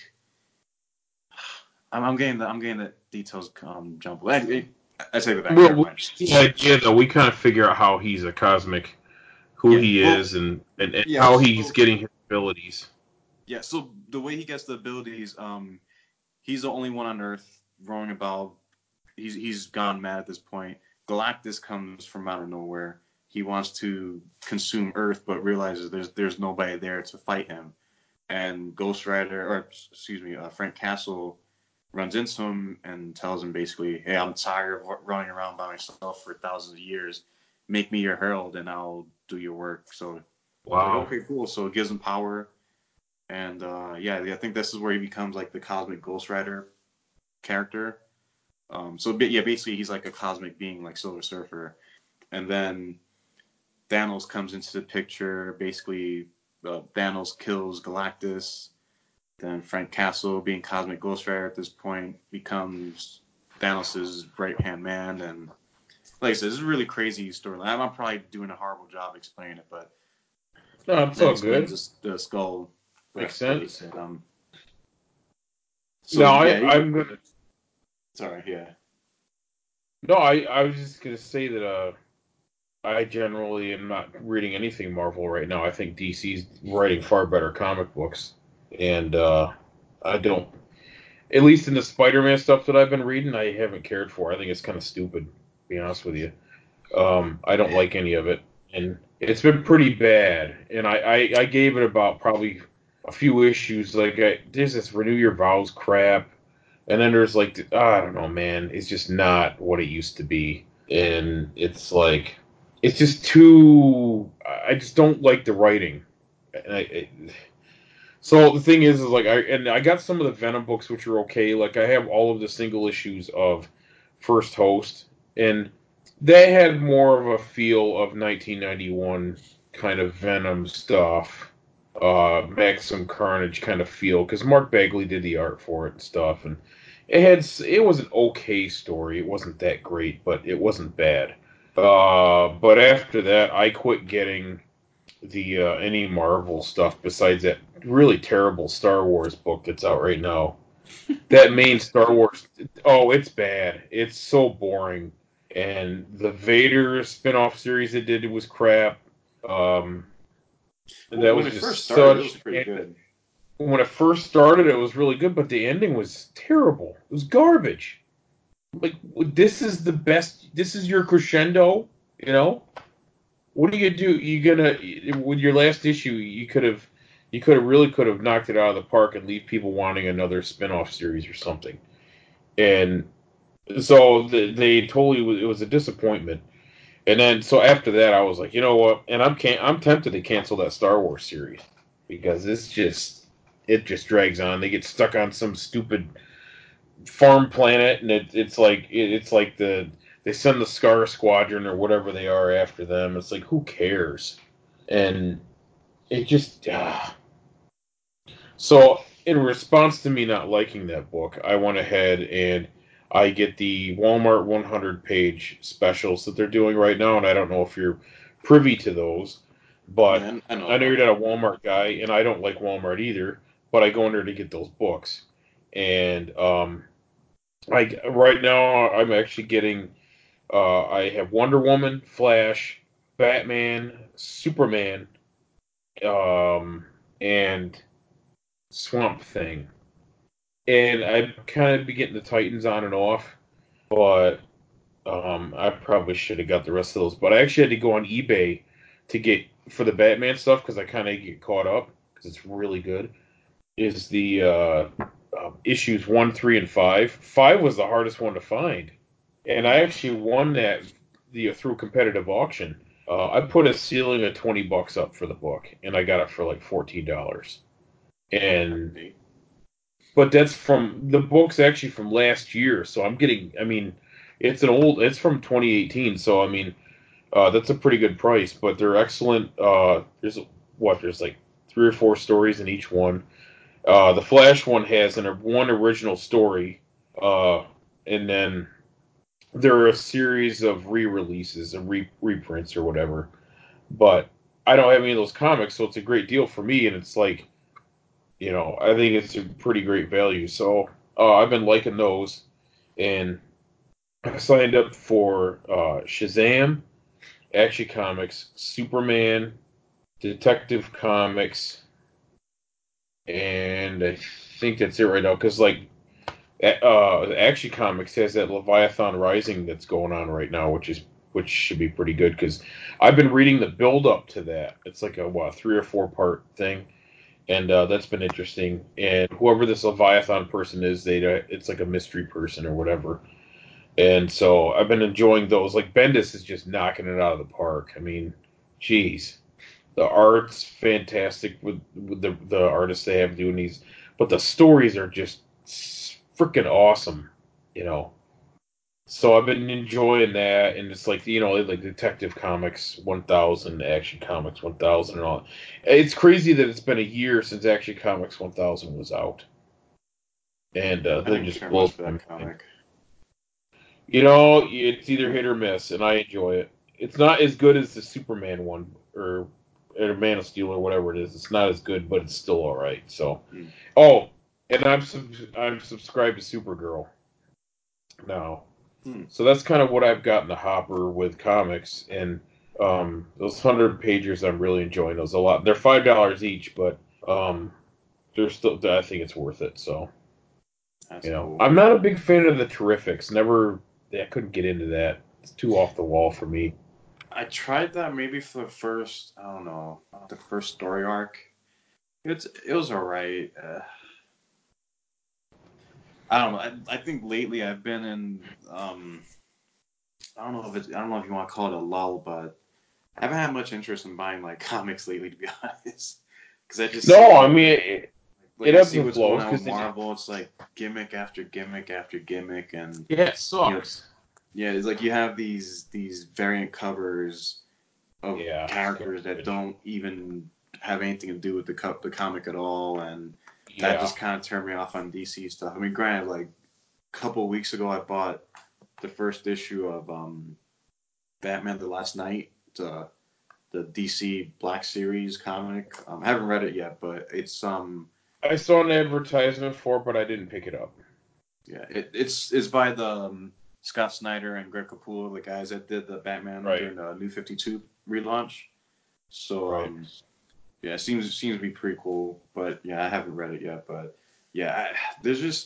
I'm getting the details jumbled. I take it back. Well, Never we mind. get the idea though. We kind of figure out how he's a cosmic, who Yeah. he Well. is, and Yeah. how he's So getting his abilities. yeah. So the way he gets the abilities, he's the only one on Earth roaming about. He's gone mad at this point. Galactus comes from out of nowhere. He wants to consume Earth, but realizes there's nobody there to fight him. And Ghost Rider, or excuse me, Frank Castle runs into him and tells him basically, "Hey, I'm tired of running around by myself for thousands of years. Make me your herald, and I'll do your work." So he's like, Wow. "Okay, cool." So it gives him power, and yeah, I think this is where he becomes like the cosmic Ghost Rider character. So yeah, basically he's like a cosmic being like Silver Surfer, and then Thanos comes into the picture. Basically, Thanos kills Galactus. Then Frank Castle, being Cosmic Ghost Rider at this point, becomes Thanos' right hand man. And like I said, this is a really crazy storyline. I'm probably doing a horrible job explaining it, but No, it's that all explains good. the skull Makes sense. bracelet. So No, yeah, I'm gonna. sorry, yeah, No, I was just gonna say that I generally am not reading anything Marvel right now. I think DC's writing far better comic books, and I don't. At least in the Spider-Man stuff that I've been reading, I haven't cared for. I think it's kind of stupid, to be honest with you. I don't like any of it, and it's been pretty bad. And I gave it about probably a few issues. Like there's this renew your vows crap, and then there's like I don't know, man. It's just not what it used to be, and it's like it's just too. I just don't like the writing. And so the thing is like I got some of the Venom books which are okay. Like I have all of the single issues of First Host, and they had more of a feel of 1991 kind of Venom stuff, Maximum Carnage kind of feel because Mark Bagley did the art for it and stuff, and it was an okay story. It wasn't that great, but it wasn't bad. But after that, I quit getting the any Marvel stuff besides that really terrible Star Wars book that's out right now. That main Star Wars, oh, it's bad. It's so boring. And the Vader spin-off series they did was crap. Um, that When was it first just started, it such. was pretty good. When it first started, it was really good, but the ending was terrible. It was garbage. Like this is the best. This is your crescendo. You know, what are you gonna do? You gonna with your last issue? Could have knocked it out of the park and leave people wanting another spin-off series or something. And so they totally it was a disappointment. And then so after that, I was like, you know what? And I'm tempted to cancel that Star Wars series because it just drags on. They get stuck on some stupid farm planet, and it's like they send the Scar Squadron or whatever they are after them. It's like who cares? And it just so in response to me not liking that book, I went ahead and I get the Walmart 100 page specials that they're doing right now, and I don't know if you're privy to those, but Yeah, I know I know about you're not a Walmart guy, and I don't like Walmart either, but I go in there to get those books. And right now I'm actually getting I have Wonder Woman, Flash, Batman, Superman, um, and Swamp Thing. And I kind of be getting the Titans on and off, but I probably should have got the rest of those. But I actually had to go on eBay to get for the Batman stuff because I kind of get caught up because it's really good. Is the issues 1, 3, and 5? 5 was the hardest one to find, and I actually won that through competitive auction. I put a ceiling of $20 up for the book, and I got it for like $14. And it. but that's from the book's actually from last year, so I'm getting. I mean, it's from 2018, so I mean, that's a pretty good price. But they're excellent. There's like 3 or 4 stories in each one. The Flash one has one original story, and then there are a series of re-releases and reprints or whatever. But I don't have any of those comics, so it's a great deal for me, and it's like I think it's a pretty great value. So I've been liking those, and I signed up for Shazam, Action Comics, Superman, Detective Comics, and I think that's it right now. Because like Action Comics has that Leviathan Rising that's going on right now, which should be pretty good. Because I've been reading the build up to that. It's like a 3 or 4 part thing, and that's been interesting. And whoever this Leviathan person is, it's like a mystery person or whatever. And so I've been enjoying those. Like Bendis is just knocking it out of the park. I mean, geez, the art's fantastic with the artists they have doing these, but the stories are just freaking awesome. You know. So I've been enjoying that, and it's like like Detective Comics 1000, Action Comics 1000, and all. It's crazy that it's been a year since Action Comics 1000 was out, and I that didn't just care blows much for my that mind. comic. It's either hit or miss, and I enjoy it. It's not as good as the Superman one or Man of Steel or whatever it is. It's not as good, but it's still all right. So, Hmm. oh, and I'm subscribed to Supergirl now. Hmm. So that's kind of what I've got in the hopper with comics, and those 100 pagers I'm really enjoying those a lot. They're $5 each, but they're still I think it's worth it. So That's You know, cool. I'm not a big fan of the Terrifics. Never, I couldn't get into that. It's too off the wall for me. I tried that maybe for the first, I don't know, the first story arc. It was alright. I don't know. I think lately I've been in I don't know if you want to call it a lull, but I haven't had much interest in buying like comics lately, to be honest. Because I just see No, I like mean it I ebbs see and what's going flows on with because Marvel. It's like gimmick after gimmick after gimmick, and yeah, it you know, sucks. yeah, it's like you have these variant covers of Yeah, it's characters that garbage. don't even have anything to do with the comic at all, and that Yeah, just kind of turned me off on DC stuff. I mean, granted, like a couple of weeks ago, I bought the first issue of Batman: The Last Night, the DC Black Series comic. I haven't read it yet, but it's. I saw an advertisement for it, but I didn't pick it up. Yeah, it's by the Scott Snyder and Greg Capullo, the guys that did the Batman Right, during the New 52 relaunch. So right. yeah, it seems to be pretty cool. But yeah, I haven't read it yet. But yeah, there's just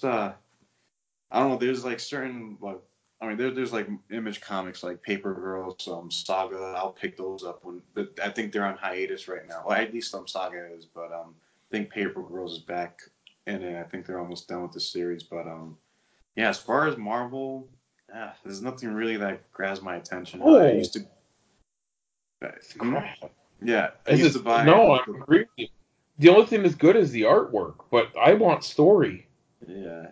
I don't know. There's like certain like I mean there's like Image Comics like Paper Girls, Saga. I'll pick those up when but I think they're on hiatus right now. Well, at least Saga is, but I think Paper Girls is back, and I think they're almost done with the series. But yeah, as far as Marvel, there's nothing really that grabs my attention. I Oh, used to, it's hmm? crap. Yeah, I Is used to this? buy No, I agree with you. The only thing that's good is the artwork, but I want story. yeah,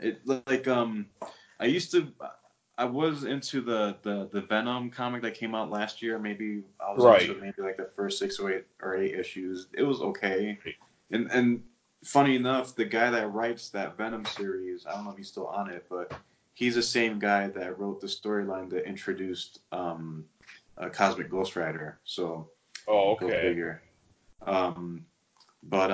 I used to, I was into the Venom comic that came out last year. Maybe I was into Right. maybe like the first 6 or 8 issues. It was okay, and funny enough, the guy that writes that Venom series, I don't know if he's still on it, but he's the same guy that wrote the storyline that introduced Cosmic Ghost Rider. So Oh, go okay. figure. Um, but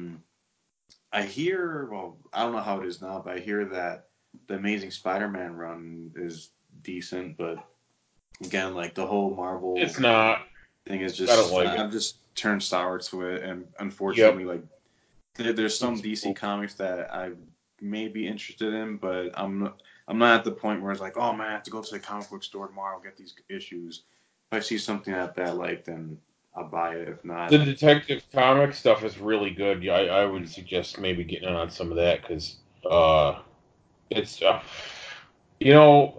I hear, well, I don't know how it is now, but I hear that the Amazing Spider-Man run is decent. But again, like the whole It's Marvel not. thing is I don't just, like it. I've just turned sour to it, and Yep. unfortunately, like there's some It's DC comics that I may be interested in, but I'm not at the point where it's like, oh man, I have to go to the comic book store tomorrow and get these issues. If I see something that I like, then I'll buy it. If the not, Detective comic stuff is really good. Yeah, I would suggest maybe getting on some of that because uh, it's you know,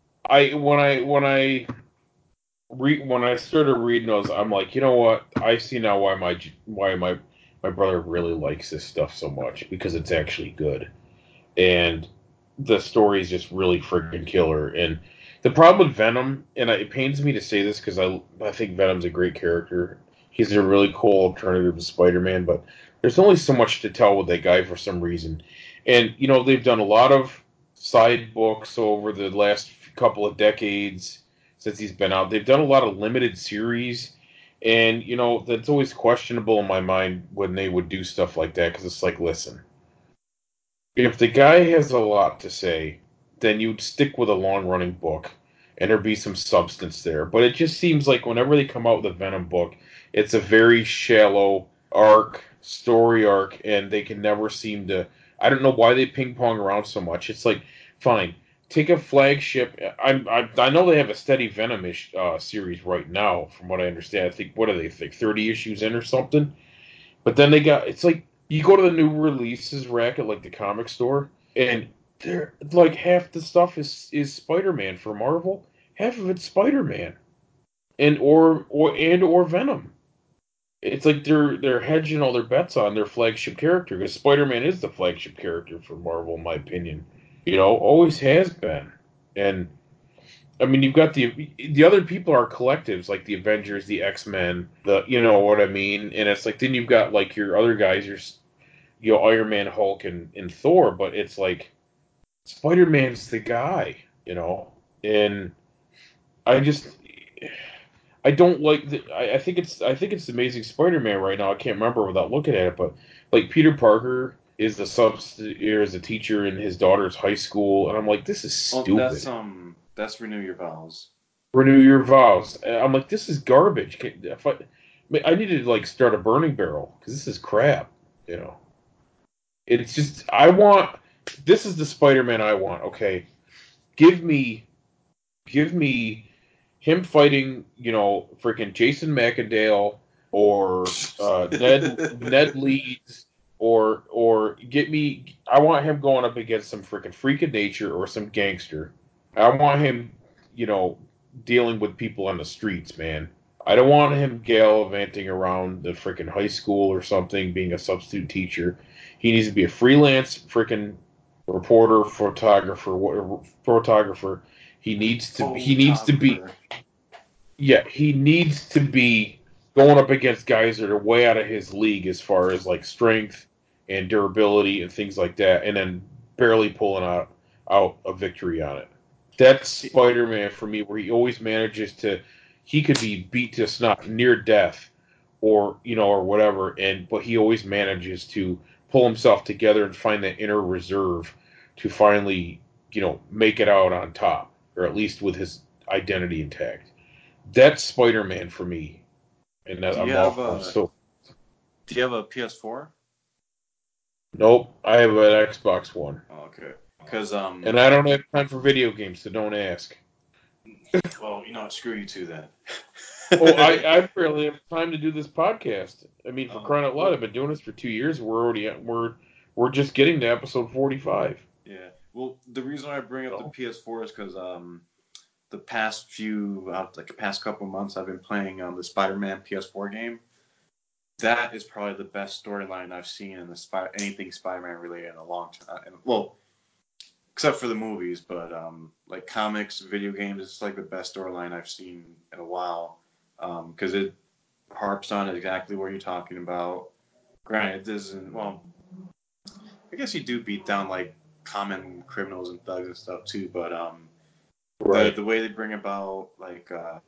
when I started reading those, I'm like, you know what? I see now why my brother really likes this stuff so much because it's actually good, and the story is just really freaking killer. And the problem with Venom, and it pains me to say this because I think Venom's a great character. He's a really cool alternative to Spider-Man, but there's only so much to tell with that guy for some reason. And you know they've done a lot of side books over the last couple of decades since he's been out. They've done a lot of limited series, and you know that's always questionable in my mind when they would do stuff like that because it's like, listen, if the guy has a lot to say, then you'd stick with a long running book and there'd be some substance there. But it just seems like whenever they come out with a Venom book, it's a very shallow story arc, and they can never seem to. I don't know why they ping pong around so much. It's like, fine, take a flagship. I know they have a steady Venom-ish series right now, from what I understand. I think, what do they think, 30 issues in or something? But then they got it's like you go to the new releases rack at like the comic store, and they're like half the stuff is Spider Man for Marvel, half of it's Spider Man and or Venom. It's like they're hedging all their bets on their flagship character because Spider Man is the flagship character for Marvel, in my opinion. You know, always has been, and I mean, you've got the other people are collectives like the Avengers, the X Men, the you know what I mean, and it's like then you've got like your other guys, Iron Man, Hulk, and Thor, but it's like Spider Man's the guy, you know, and I just I don't like I think it's Amazing Spider Man right now. I can't remember without looking at it, but like Peter Parker is the substitute as a teacher in his daughter's high school, and I'm like, this is well, stupid. that's Renew Your Vows. Renew your vows. And I'm like, this is garbage. I need to like start a burning barrel because this is crap. You know, it's just I want. this is the Spider-Man I want. Okay, give me him fighting, freaking Jason McAdale or Ned Leeds or get me. I want him going up against some freaking freak of nature or some gangster. I want him, you know, dealing with people on the streets, man. I don't want him gallivanting around the freaking high school or something, being a substitute teacher. He needs to be a freelance freaking reporter, photographer. He needs to be yeah, he needs to be going up against guys that are way out of his league as far as like strength and durability and things like that, and then barely pulling out a victory on it. That's Spider-Man for me, where he always manages to. He could be beat to snot near death, or whatever, but he always manages to pull himself together and find that inner reserve to finally, make it out on top, or at least with his identity intact. That's Spider-Man for me, and Do you I'm have off. I'm a so Do you have a PS4? nope. I have an Xbox One, Oh, okay. Because and I don't have time for video games, so don't ask. well, screw you too then. Oh, I barely have time to do this podcast. I mean, for crying out loud, Well, I've been doing this for 2 years. We're just getting to episode 45. yeah. Well, the reason I bring up the So, PS4 is because the past the past couple months, I've been playing the Spider-Man PS4 game. That is probably the best storyline I've seen in anything Spider-Man related in a long time. Well, except for the movies, but like comics, video games, it's like the best storyline I've seen in a while. Because it harps on exactly what you're talking about. Granted, it doesn't. Well, I guess you do beat down like common criminals and thugs and stuff too, but right. the way they bring about like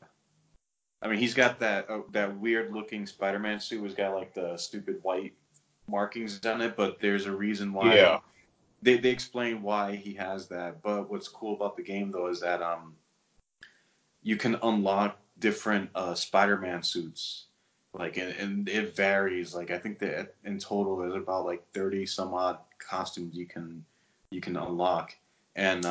I mean he's got that weird looking Spider-Man suit who's got like the stupid white markings on it, but there's a reason why Yeah. they explain why he has that. But what's cool about the game though is that you can unlock different Spider-Man suits. Like and it varies. Like I think that in total there's about like 30 some odd costumes you can unlock, and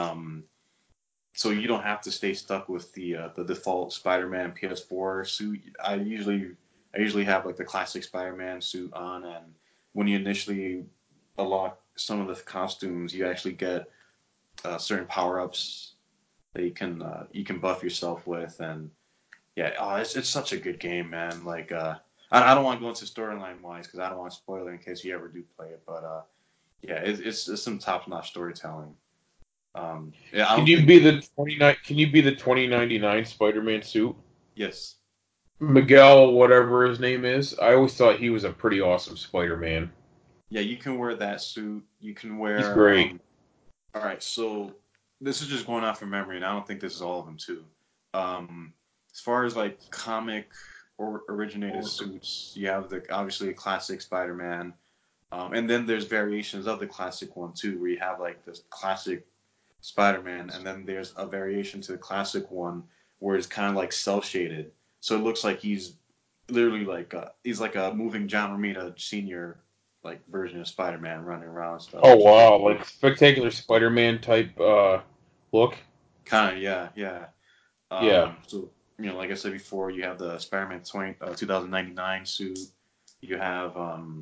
so you don't have to stay stuck with the default Spider-Man PS4 suit. I usually have like the classic Spider-Man suit on, and when you initially unlock some of the costumes, you actually get certain power-ups that you can buff yourself with, and yeah, it's such a good game, man. Like, I don't want to go into storyline wise because I don't want to spoil it in case you ever do play it. But yeah, it's some top notch storytelling. Yeah, I Can don't you think be the 29? Can you be the 2099 Spider-Man suit? yes, Miguel, whatever his name is. I always thought he was a pretty awesome Spider-Man. yeah, you can wear that suit. You can He's wear great. All right, so this is just going off from memory, and I don't think this is all of them too. Um, as far as like comic or originated suits, you have the obviously a classic Spider-Man. And then there's variations of the classic one too, where you have like this classic Spider-Man, and then there's a variation to the classic one where it's kind of like cell shaded, so it looks like he's literally like he's like a moving John Romita Senior like version of Spider-Man running around and stuff, Oh which is pretty wow, cool. like spectacular Spider-Man type look. Kind of, yeah, yeah. Yeah. So like I said before, you have the Spider-Man 2099 suit. You have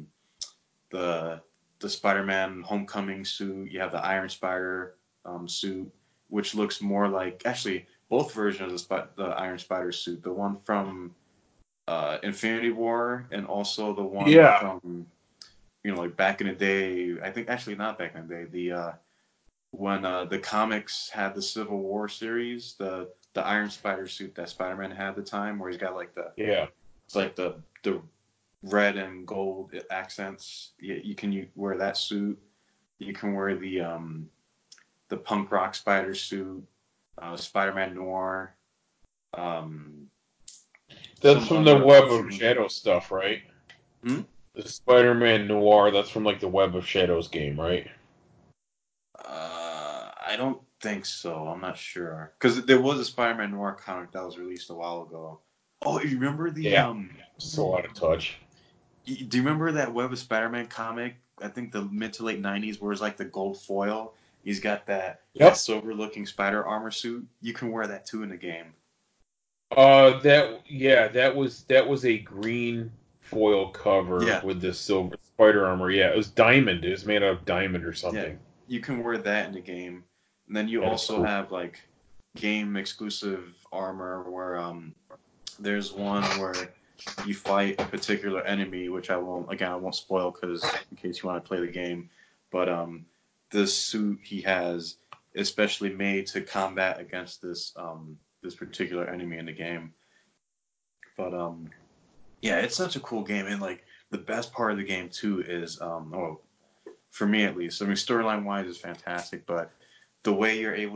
the the Spider-Man Homecoming suit. You have the Iron Spider suit, which looks more like actually both versions of the Iron Spider suit. The one from Infinity War and also the one Yeah. from like back in the day. I think actually not back in the day. The when the comics had the Civil War series, the Iron Spider suit that Spider-Man had at the time, where he's got like Yeah. it's like the red and gold accents. You can wear that suit. You can wear the punk rock spider suit, Spider-Man Noir, um, That's some from the other Web of optional. Shadows stuff, right? Hmm? The Spider-Man Noir, that's from like the Web of Shadows game, right? I don't think so. I'm not sure because there was a Spider-Man Noir comic that was released a while ago. Oh, you remember the Yeah. So out of touch. Do you remember that Web of Spider-Man comic I think the mid to late '90s, where it's like the gold foil. He's got that Yep. silver looking spider armor suit. You can wear that too in the game. That was a green foil cover Yeah, with the silver spider armor. Yeah, it was diamond. It was made out of diamond or yeah, something. you can wear that in the game. And then you Yeah, that's also cool. have like game exclusive armor where there's one where you fight a particular enemy, which I won't spoil because in case you want to play the game. But the suit he has is specially made to combat against this particular enemy in the game. But yeah, it's such a cool game, and like the best part of the game too is well, for me at least. I mean, storyline wise is fantastic, but the way you're able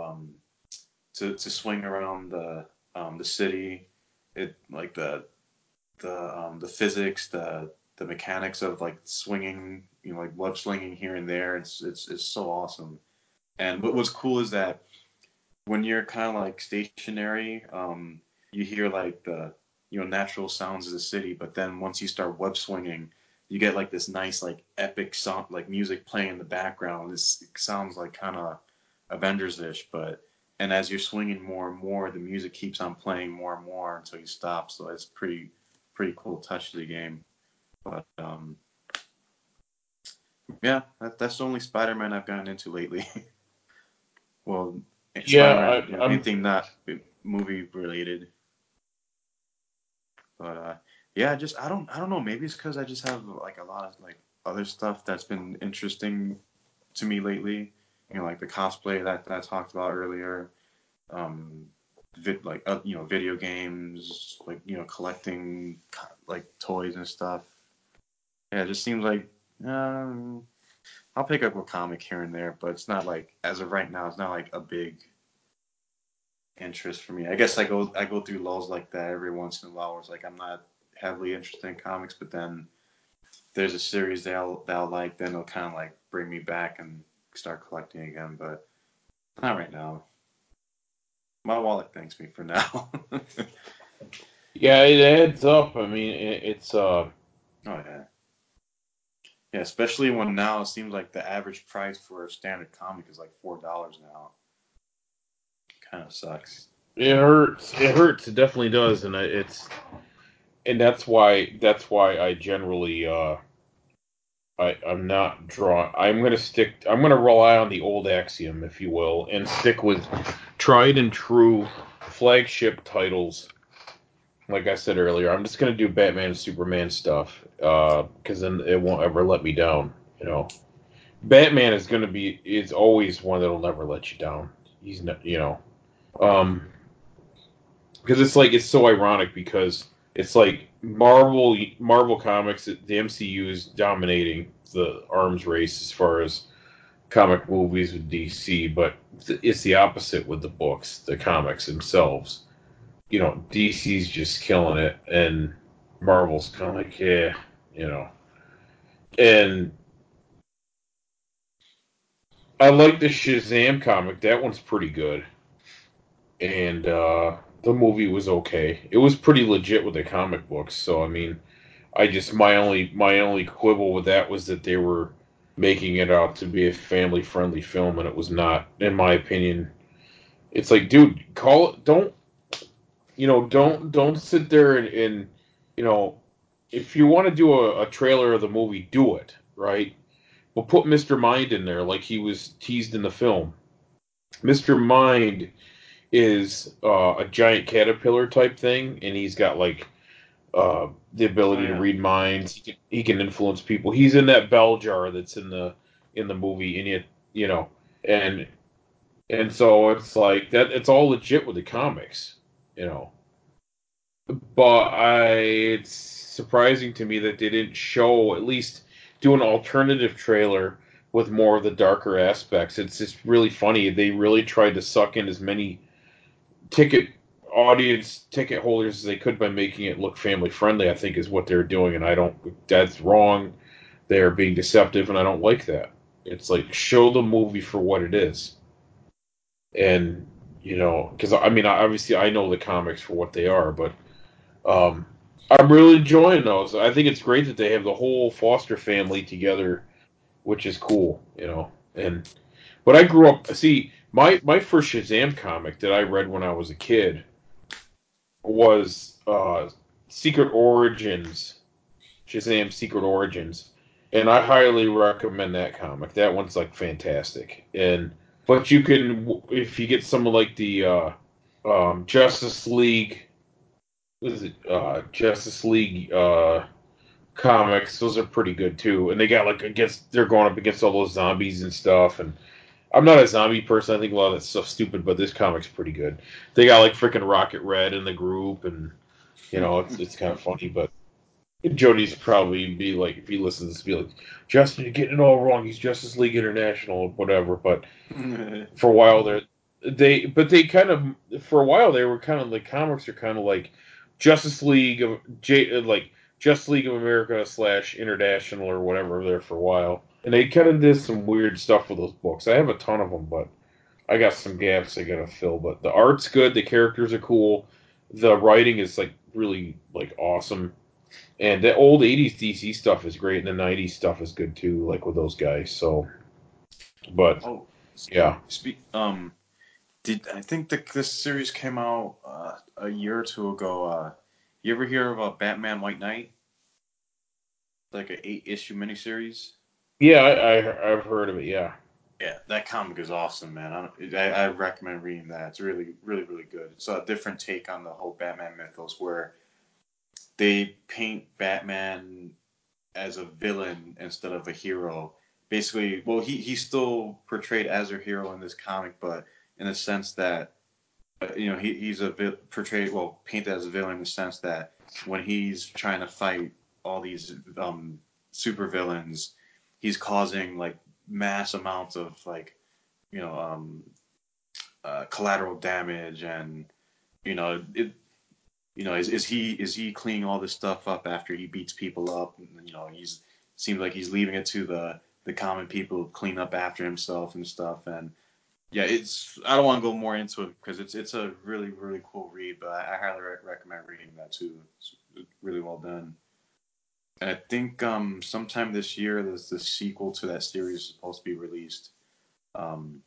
to swing around the city, it like the physics, the mechanics of like swinging, like web slinging here and there. It's so awesome. And what's cool is that when you're kind of like stationary, you hear like the natural sounds of the city, but then once you start web swinging, you get like this nice like epic song like music playing in the background. This sounds like kind of Avengers-ish, but and as you're swinging more and more, the music keeps on playing more and more until you stop. So it's pretty cool touch to the game. But yeah, that's the only Spider-Man I've gotten into lately. Well, Yeah, Spider-Man, I'm. anything not movie related. But yeah, just I don't know. Maybe it's because I just have like a lot of like other stuff that's been interesting to me lately. Like the cosplay that I talked about earlier. Um, video games, like collecting like toys and stuff. Yeah, it just seems like um, I'll pick up a comic here and there, but it's not like as of right now, it's not like a big interest for me. I guess I go through lulls like that every once in a while where it's like I'm not heavily interested in comics, but then there's a series that I'll like, then it'll kind of like bring me back and start collecting again, but not right now. My wallet thanks me for now. Oh Yeah, it adds up. I mean, it's yeah. Yeah, especially when now it seems like the average price for a standard comic is like $4 now. Kind of sucks. it hurts. It hurts. It definitely does, and that's why I generally I'm not drawn. I'm gonna rely on the old axiom, if you will, and stick with tried and true flagship titles. Like I said earlier, I'm just gonna do Batman and Superman stuff, because then it won't ever let me down. You know, Batman is always one that'll never let you down. He's not, um, because it's so ironic because it's like Marvel Comics, the MCU is dominating the arms race as far as comic movies with DC, but it's the opposite with the books, the comics themselves. DC's just killing it, and Marvel's kind of like, yeah, you know. And I like the Shazam comic. That one's pretty good. And the movie was okay. It was pretty legit with the comic books. So I mean, I just my only quibble with that was that they were making it out to be a family friendly film, and it was not, in my opinion. It's like, dude, call it. Don't sit there and you know, if you want to do a trailer of the movie, do it right. But put Mr. Mind in there like he was teased in the film. Mr. Mind is a giant caterpillar type thing, and he's got like the Oh ability to yeah. read minds. He can influence people. He's in that bell jar that's in the movie, and yet and so it's like that. It's all legit with the comics, you know. But it's surprising to me that they didn't show at least do an alternative trailer with more of the darker aspects. It's just really funny. They really tried to suck in as many ticket ticket holders as they could by making it look family friendly. I think is what they're doing, and I don't. That's wrong. They're being deceptive, and I don't like that. It's like show the movie for what it is, and because I mean, obviously I know the comics for what they are, but um, I'm really enjoying those. I think it's great that they have the whole Foster family together which is cool, you know. And but I grew up. See, my first Shazam comic that I read when I was a kid was Secret Origins, Shazam Secret Origins, and I highly recommend that comic. That one's like fantastic. And but you can, if you get some of like the Justice League, what is it? Justice League comics. Those are pretty good too. And they got like against they're going up against all those zombies and stuff. And I'm not a zombie person. I think a lot of that stuff's stupid, but this comic's pretty good. They got like freaking Rocket Red in the group, and you know it's kind of funny. But Jody's probably be like, if he listens, be like, Justin, you're getting it all wrong. He's Justice League International or whatever. But for a while they kind of for a while they were kind of like comics are kind of like Justice League of like Justice League of America slash International or whatever there for a while, and they kind of did some weird stuff with those books. I have a ton of them, but I got some gaps I gotta fill. But the art's good, the characters are cool, the writing is like really like awesome, and the old '80s DC stuff is great, and the '90s stuff is good too, like with those guys. So, but Oh, yeah. did I think that this series came out a year or two ago? You ever hear of Batman White Knight? Like a 8-issue miniseries. Yeah, I've heard of it. Yeah. Yeah, that comic is awesome, man. I recommend reading that. It's really, really, really good. It's a different take on the whole Batman mythos, where they paint Batman as a villain instead of a hero. Basically, well, he's still portrayed as a hero in this comic, but in the sense that he's portrayed, well, painted as a villain in the sense that when he's trying to fight all these super villains, he's causing like mass amounts of like you know collateral damage, and it is he cleaning all this stuff up after he beats people up? And, he's seems like he's leaving it to the common people to clean up after himself and stuff. And yeah, I don't want to go more into it because it's a really really cool read, but I highly recommend reading that too. It's really well done. And I think sometime this year there's the sequel to that series supposed to be released. Um,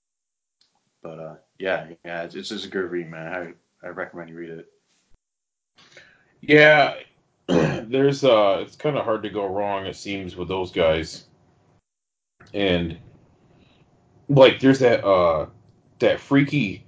but yeah, it's just a good read, man. I recommend you read it. Yeah. There's it's kind of hard to go wrong. It seems with those guys, and like there's that freaky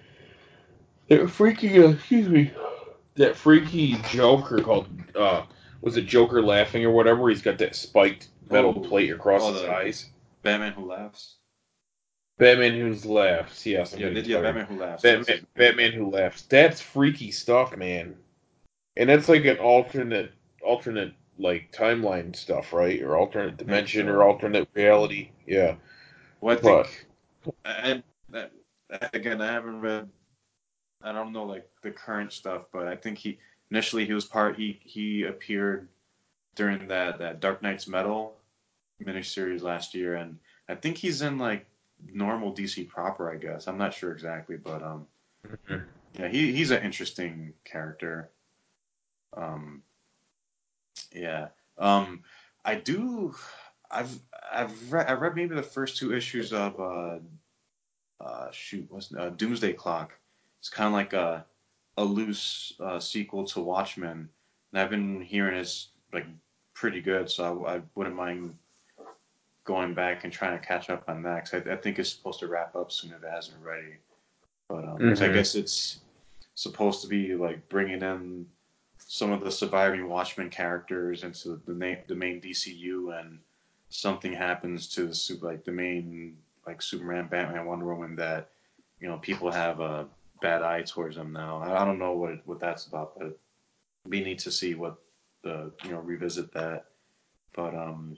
excuse me, that freaky Joker called was it Joker Laughing or whatever? He's got that spiked metal Oh, plate across oh, his the eyes. Batman Who Laughs. Batman Who Laughs. Yes, I'm Yeah, getting yeah, tired. Batman Who Laughs. That's his name. Batman Who Laughs. That's freaky stuff, man. And that's like an alternate like timeline stuff, right? Or alternate I think dimension or so. alternate reality. Yeah. Well, I But think I, again, I haven't read. I don't know like the current stuff, but I think he initially he was part. He appeared during that Dark Knight's Metal miniseries last year, and I think he's in like normal DC proper. I guess I'm not sure exactly, but yeah, he's an interesting character. Um, yeah. Um, I do. I've I read maybe the first 2 issues of shoot, what's Doomsday Clock. It's kind of like a loose sequel to Watchmen, and I've been hearing it's like pretty good, so I wouldn't mind going back and trying to catch up on that because I think it's supposed to wrap up soon if it hasn't already. But because I hmm guess it's supposed to be like bringing in some of the surviving Watchmen characters into the main DCU, and something happens to like the main like Superman, Batman, Wonder Woman that people have a bad eye towards them now. I don't know what that's about, but we need to see what the revisit that. But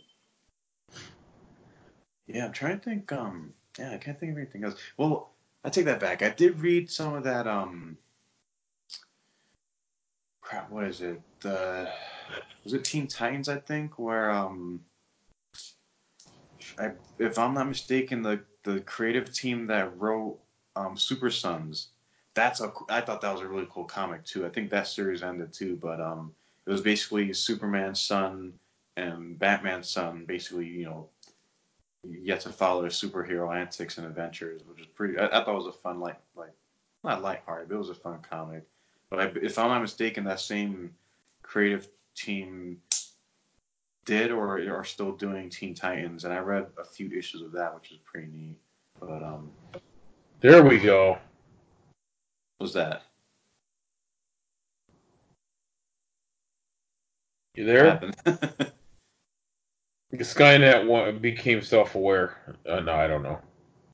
yeah, I'm trying to think. Yeah, I can't think of anything else. Well, I take that back. I did read some of that. Crap, what is it? Was it Teen Titans? I think where if I'm not mistaken, the creative team that wrote Super Sons, I thought that was a really cool comic too. I think that series ended too, but it was basically Superman's son and Batman's son, basically you get to follow their superhero antics and adventures, which is pretty. I thought it was a fun, like not lighthearted, but it was a fun comic. But if I'm not mistaken, that same creative team did or are still doing Teen Titans, and I read a few issues of that, which is pretty neat. But There we go. what was that? You What there? happened? The Skynet one became self-aware. No, I don't know.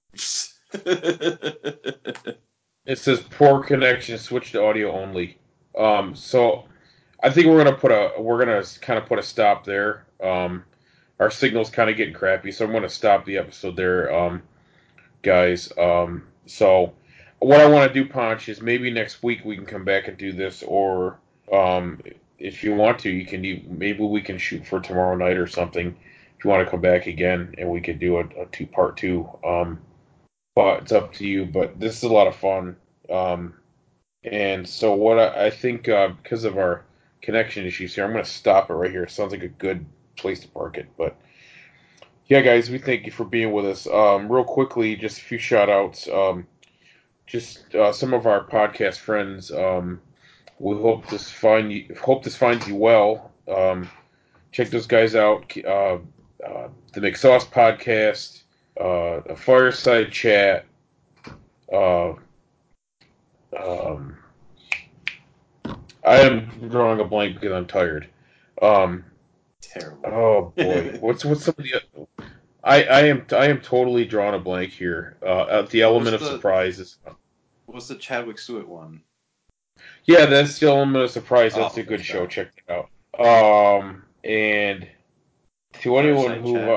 It says poor connection. Switch to audio only. So I think we're gonna kind of put a stop there. Our signal's kind of getting crappy, so I'm gonna stop the episode there, guys. So what I want to do, Ponch, is maybe next week we can come back and do this, or if you want to, you can do. Maybe we can shoot for tomorrow night or something. If you want to come back again, and we could do a part two. But it's up to you. But this is a lot of fun. And so what I think, because of our connection issues here, I'm going to stop it right here. It sounds like a good place to park it. But yeah, guys, we thank you for being with us. Real quickly, just a few shout outs. Just some of our podcast friends. We hope this finds you well. Check those guys out. The McSauce podcast, a fireside chat. Uh, um, I am drawing a blank because I'm tired. Um, Terrible. oh boy, what's some of the? I am totally drawing a blank here. The What's element of surprise is. what's the Chadwick Stewart one? Yeah, that's the element of surprise. That's Oh, a good that's show. that. Check it out. And to anyone Fireside who Chat.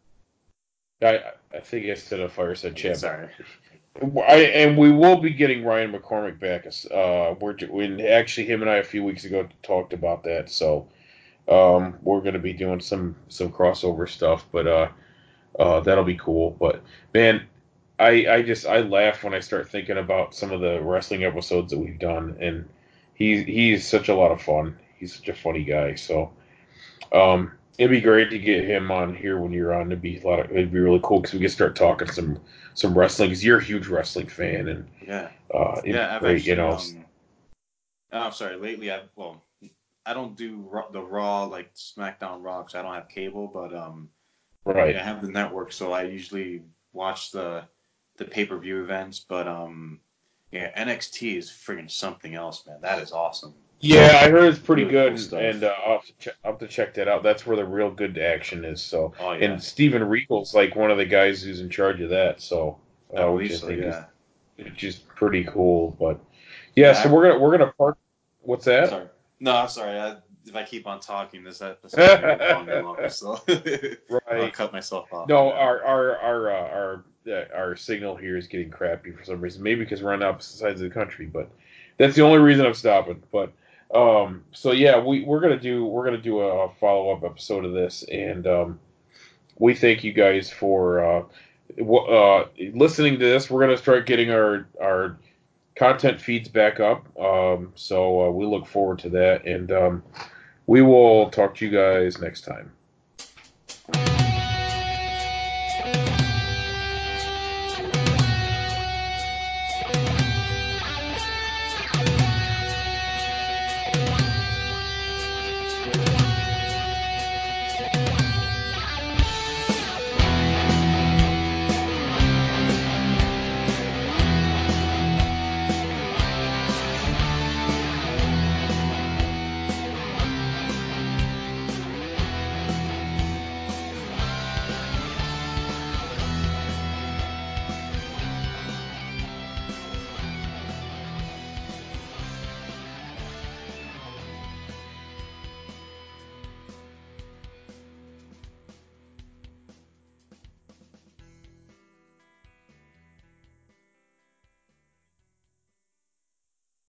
I think I said a fireside Okay, chat, but sorry. and we will be getting Ryan McCormick back. When actually him and I a few weeks ago talked about that. So we're going to be doing some crossover stuff, but that'll be cool. But man, I laugh when I start thinking about some of the wrestling episodes that we've done, and he's such a lot of fun. He's such a funny guy. So it'd be great to get him on here when you're on. It'd be really cool because we could start talking some wrestling. Because you're a huge wrestling fan, and Yeah. it'd be Yeah, I've great. actually oh, I'm sorry. Lately, I don't do the Raw like SmackDown Raw because I don't have cable, but Right. yeah, I have the network, so I usually watch the pay-per-view events. But yeah, NXT is friggin' something else, man. That is awesome. Yeah, I heard it's pretty Really good, cool and stuff. I'll have to check that out. That's where the real good action is. So, Oh and yeah, Steven Regal's like one of the guys who's in charge of that. So, I which believe I so. think is Yeah. just pretty cool. But yeah, so Yeah. we're gonna park. What's that? Sorry. No, I'm sorry. If I keep on talking, this episode's gonna get longer and longer, so I'll Right. cut myself off for No, now. our signal here is getting crappy for some reason. Maybe because we're on opposite sides of the country, but that's the only reason I'm stopping. But so yeah, we're gonna do a follow up episode of this, and we thank you guys for listening to this. We're gonna start getting our content feeds back up. So we look forward to that, and we will talk to you guys next time.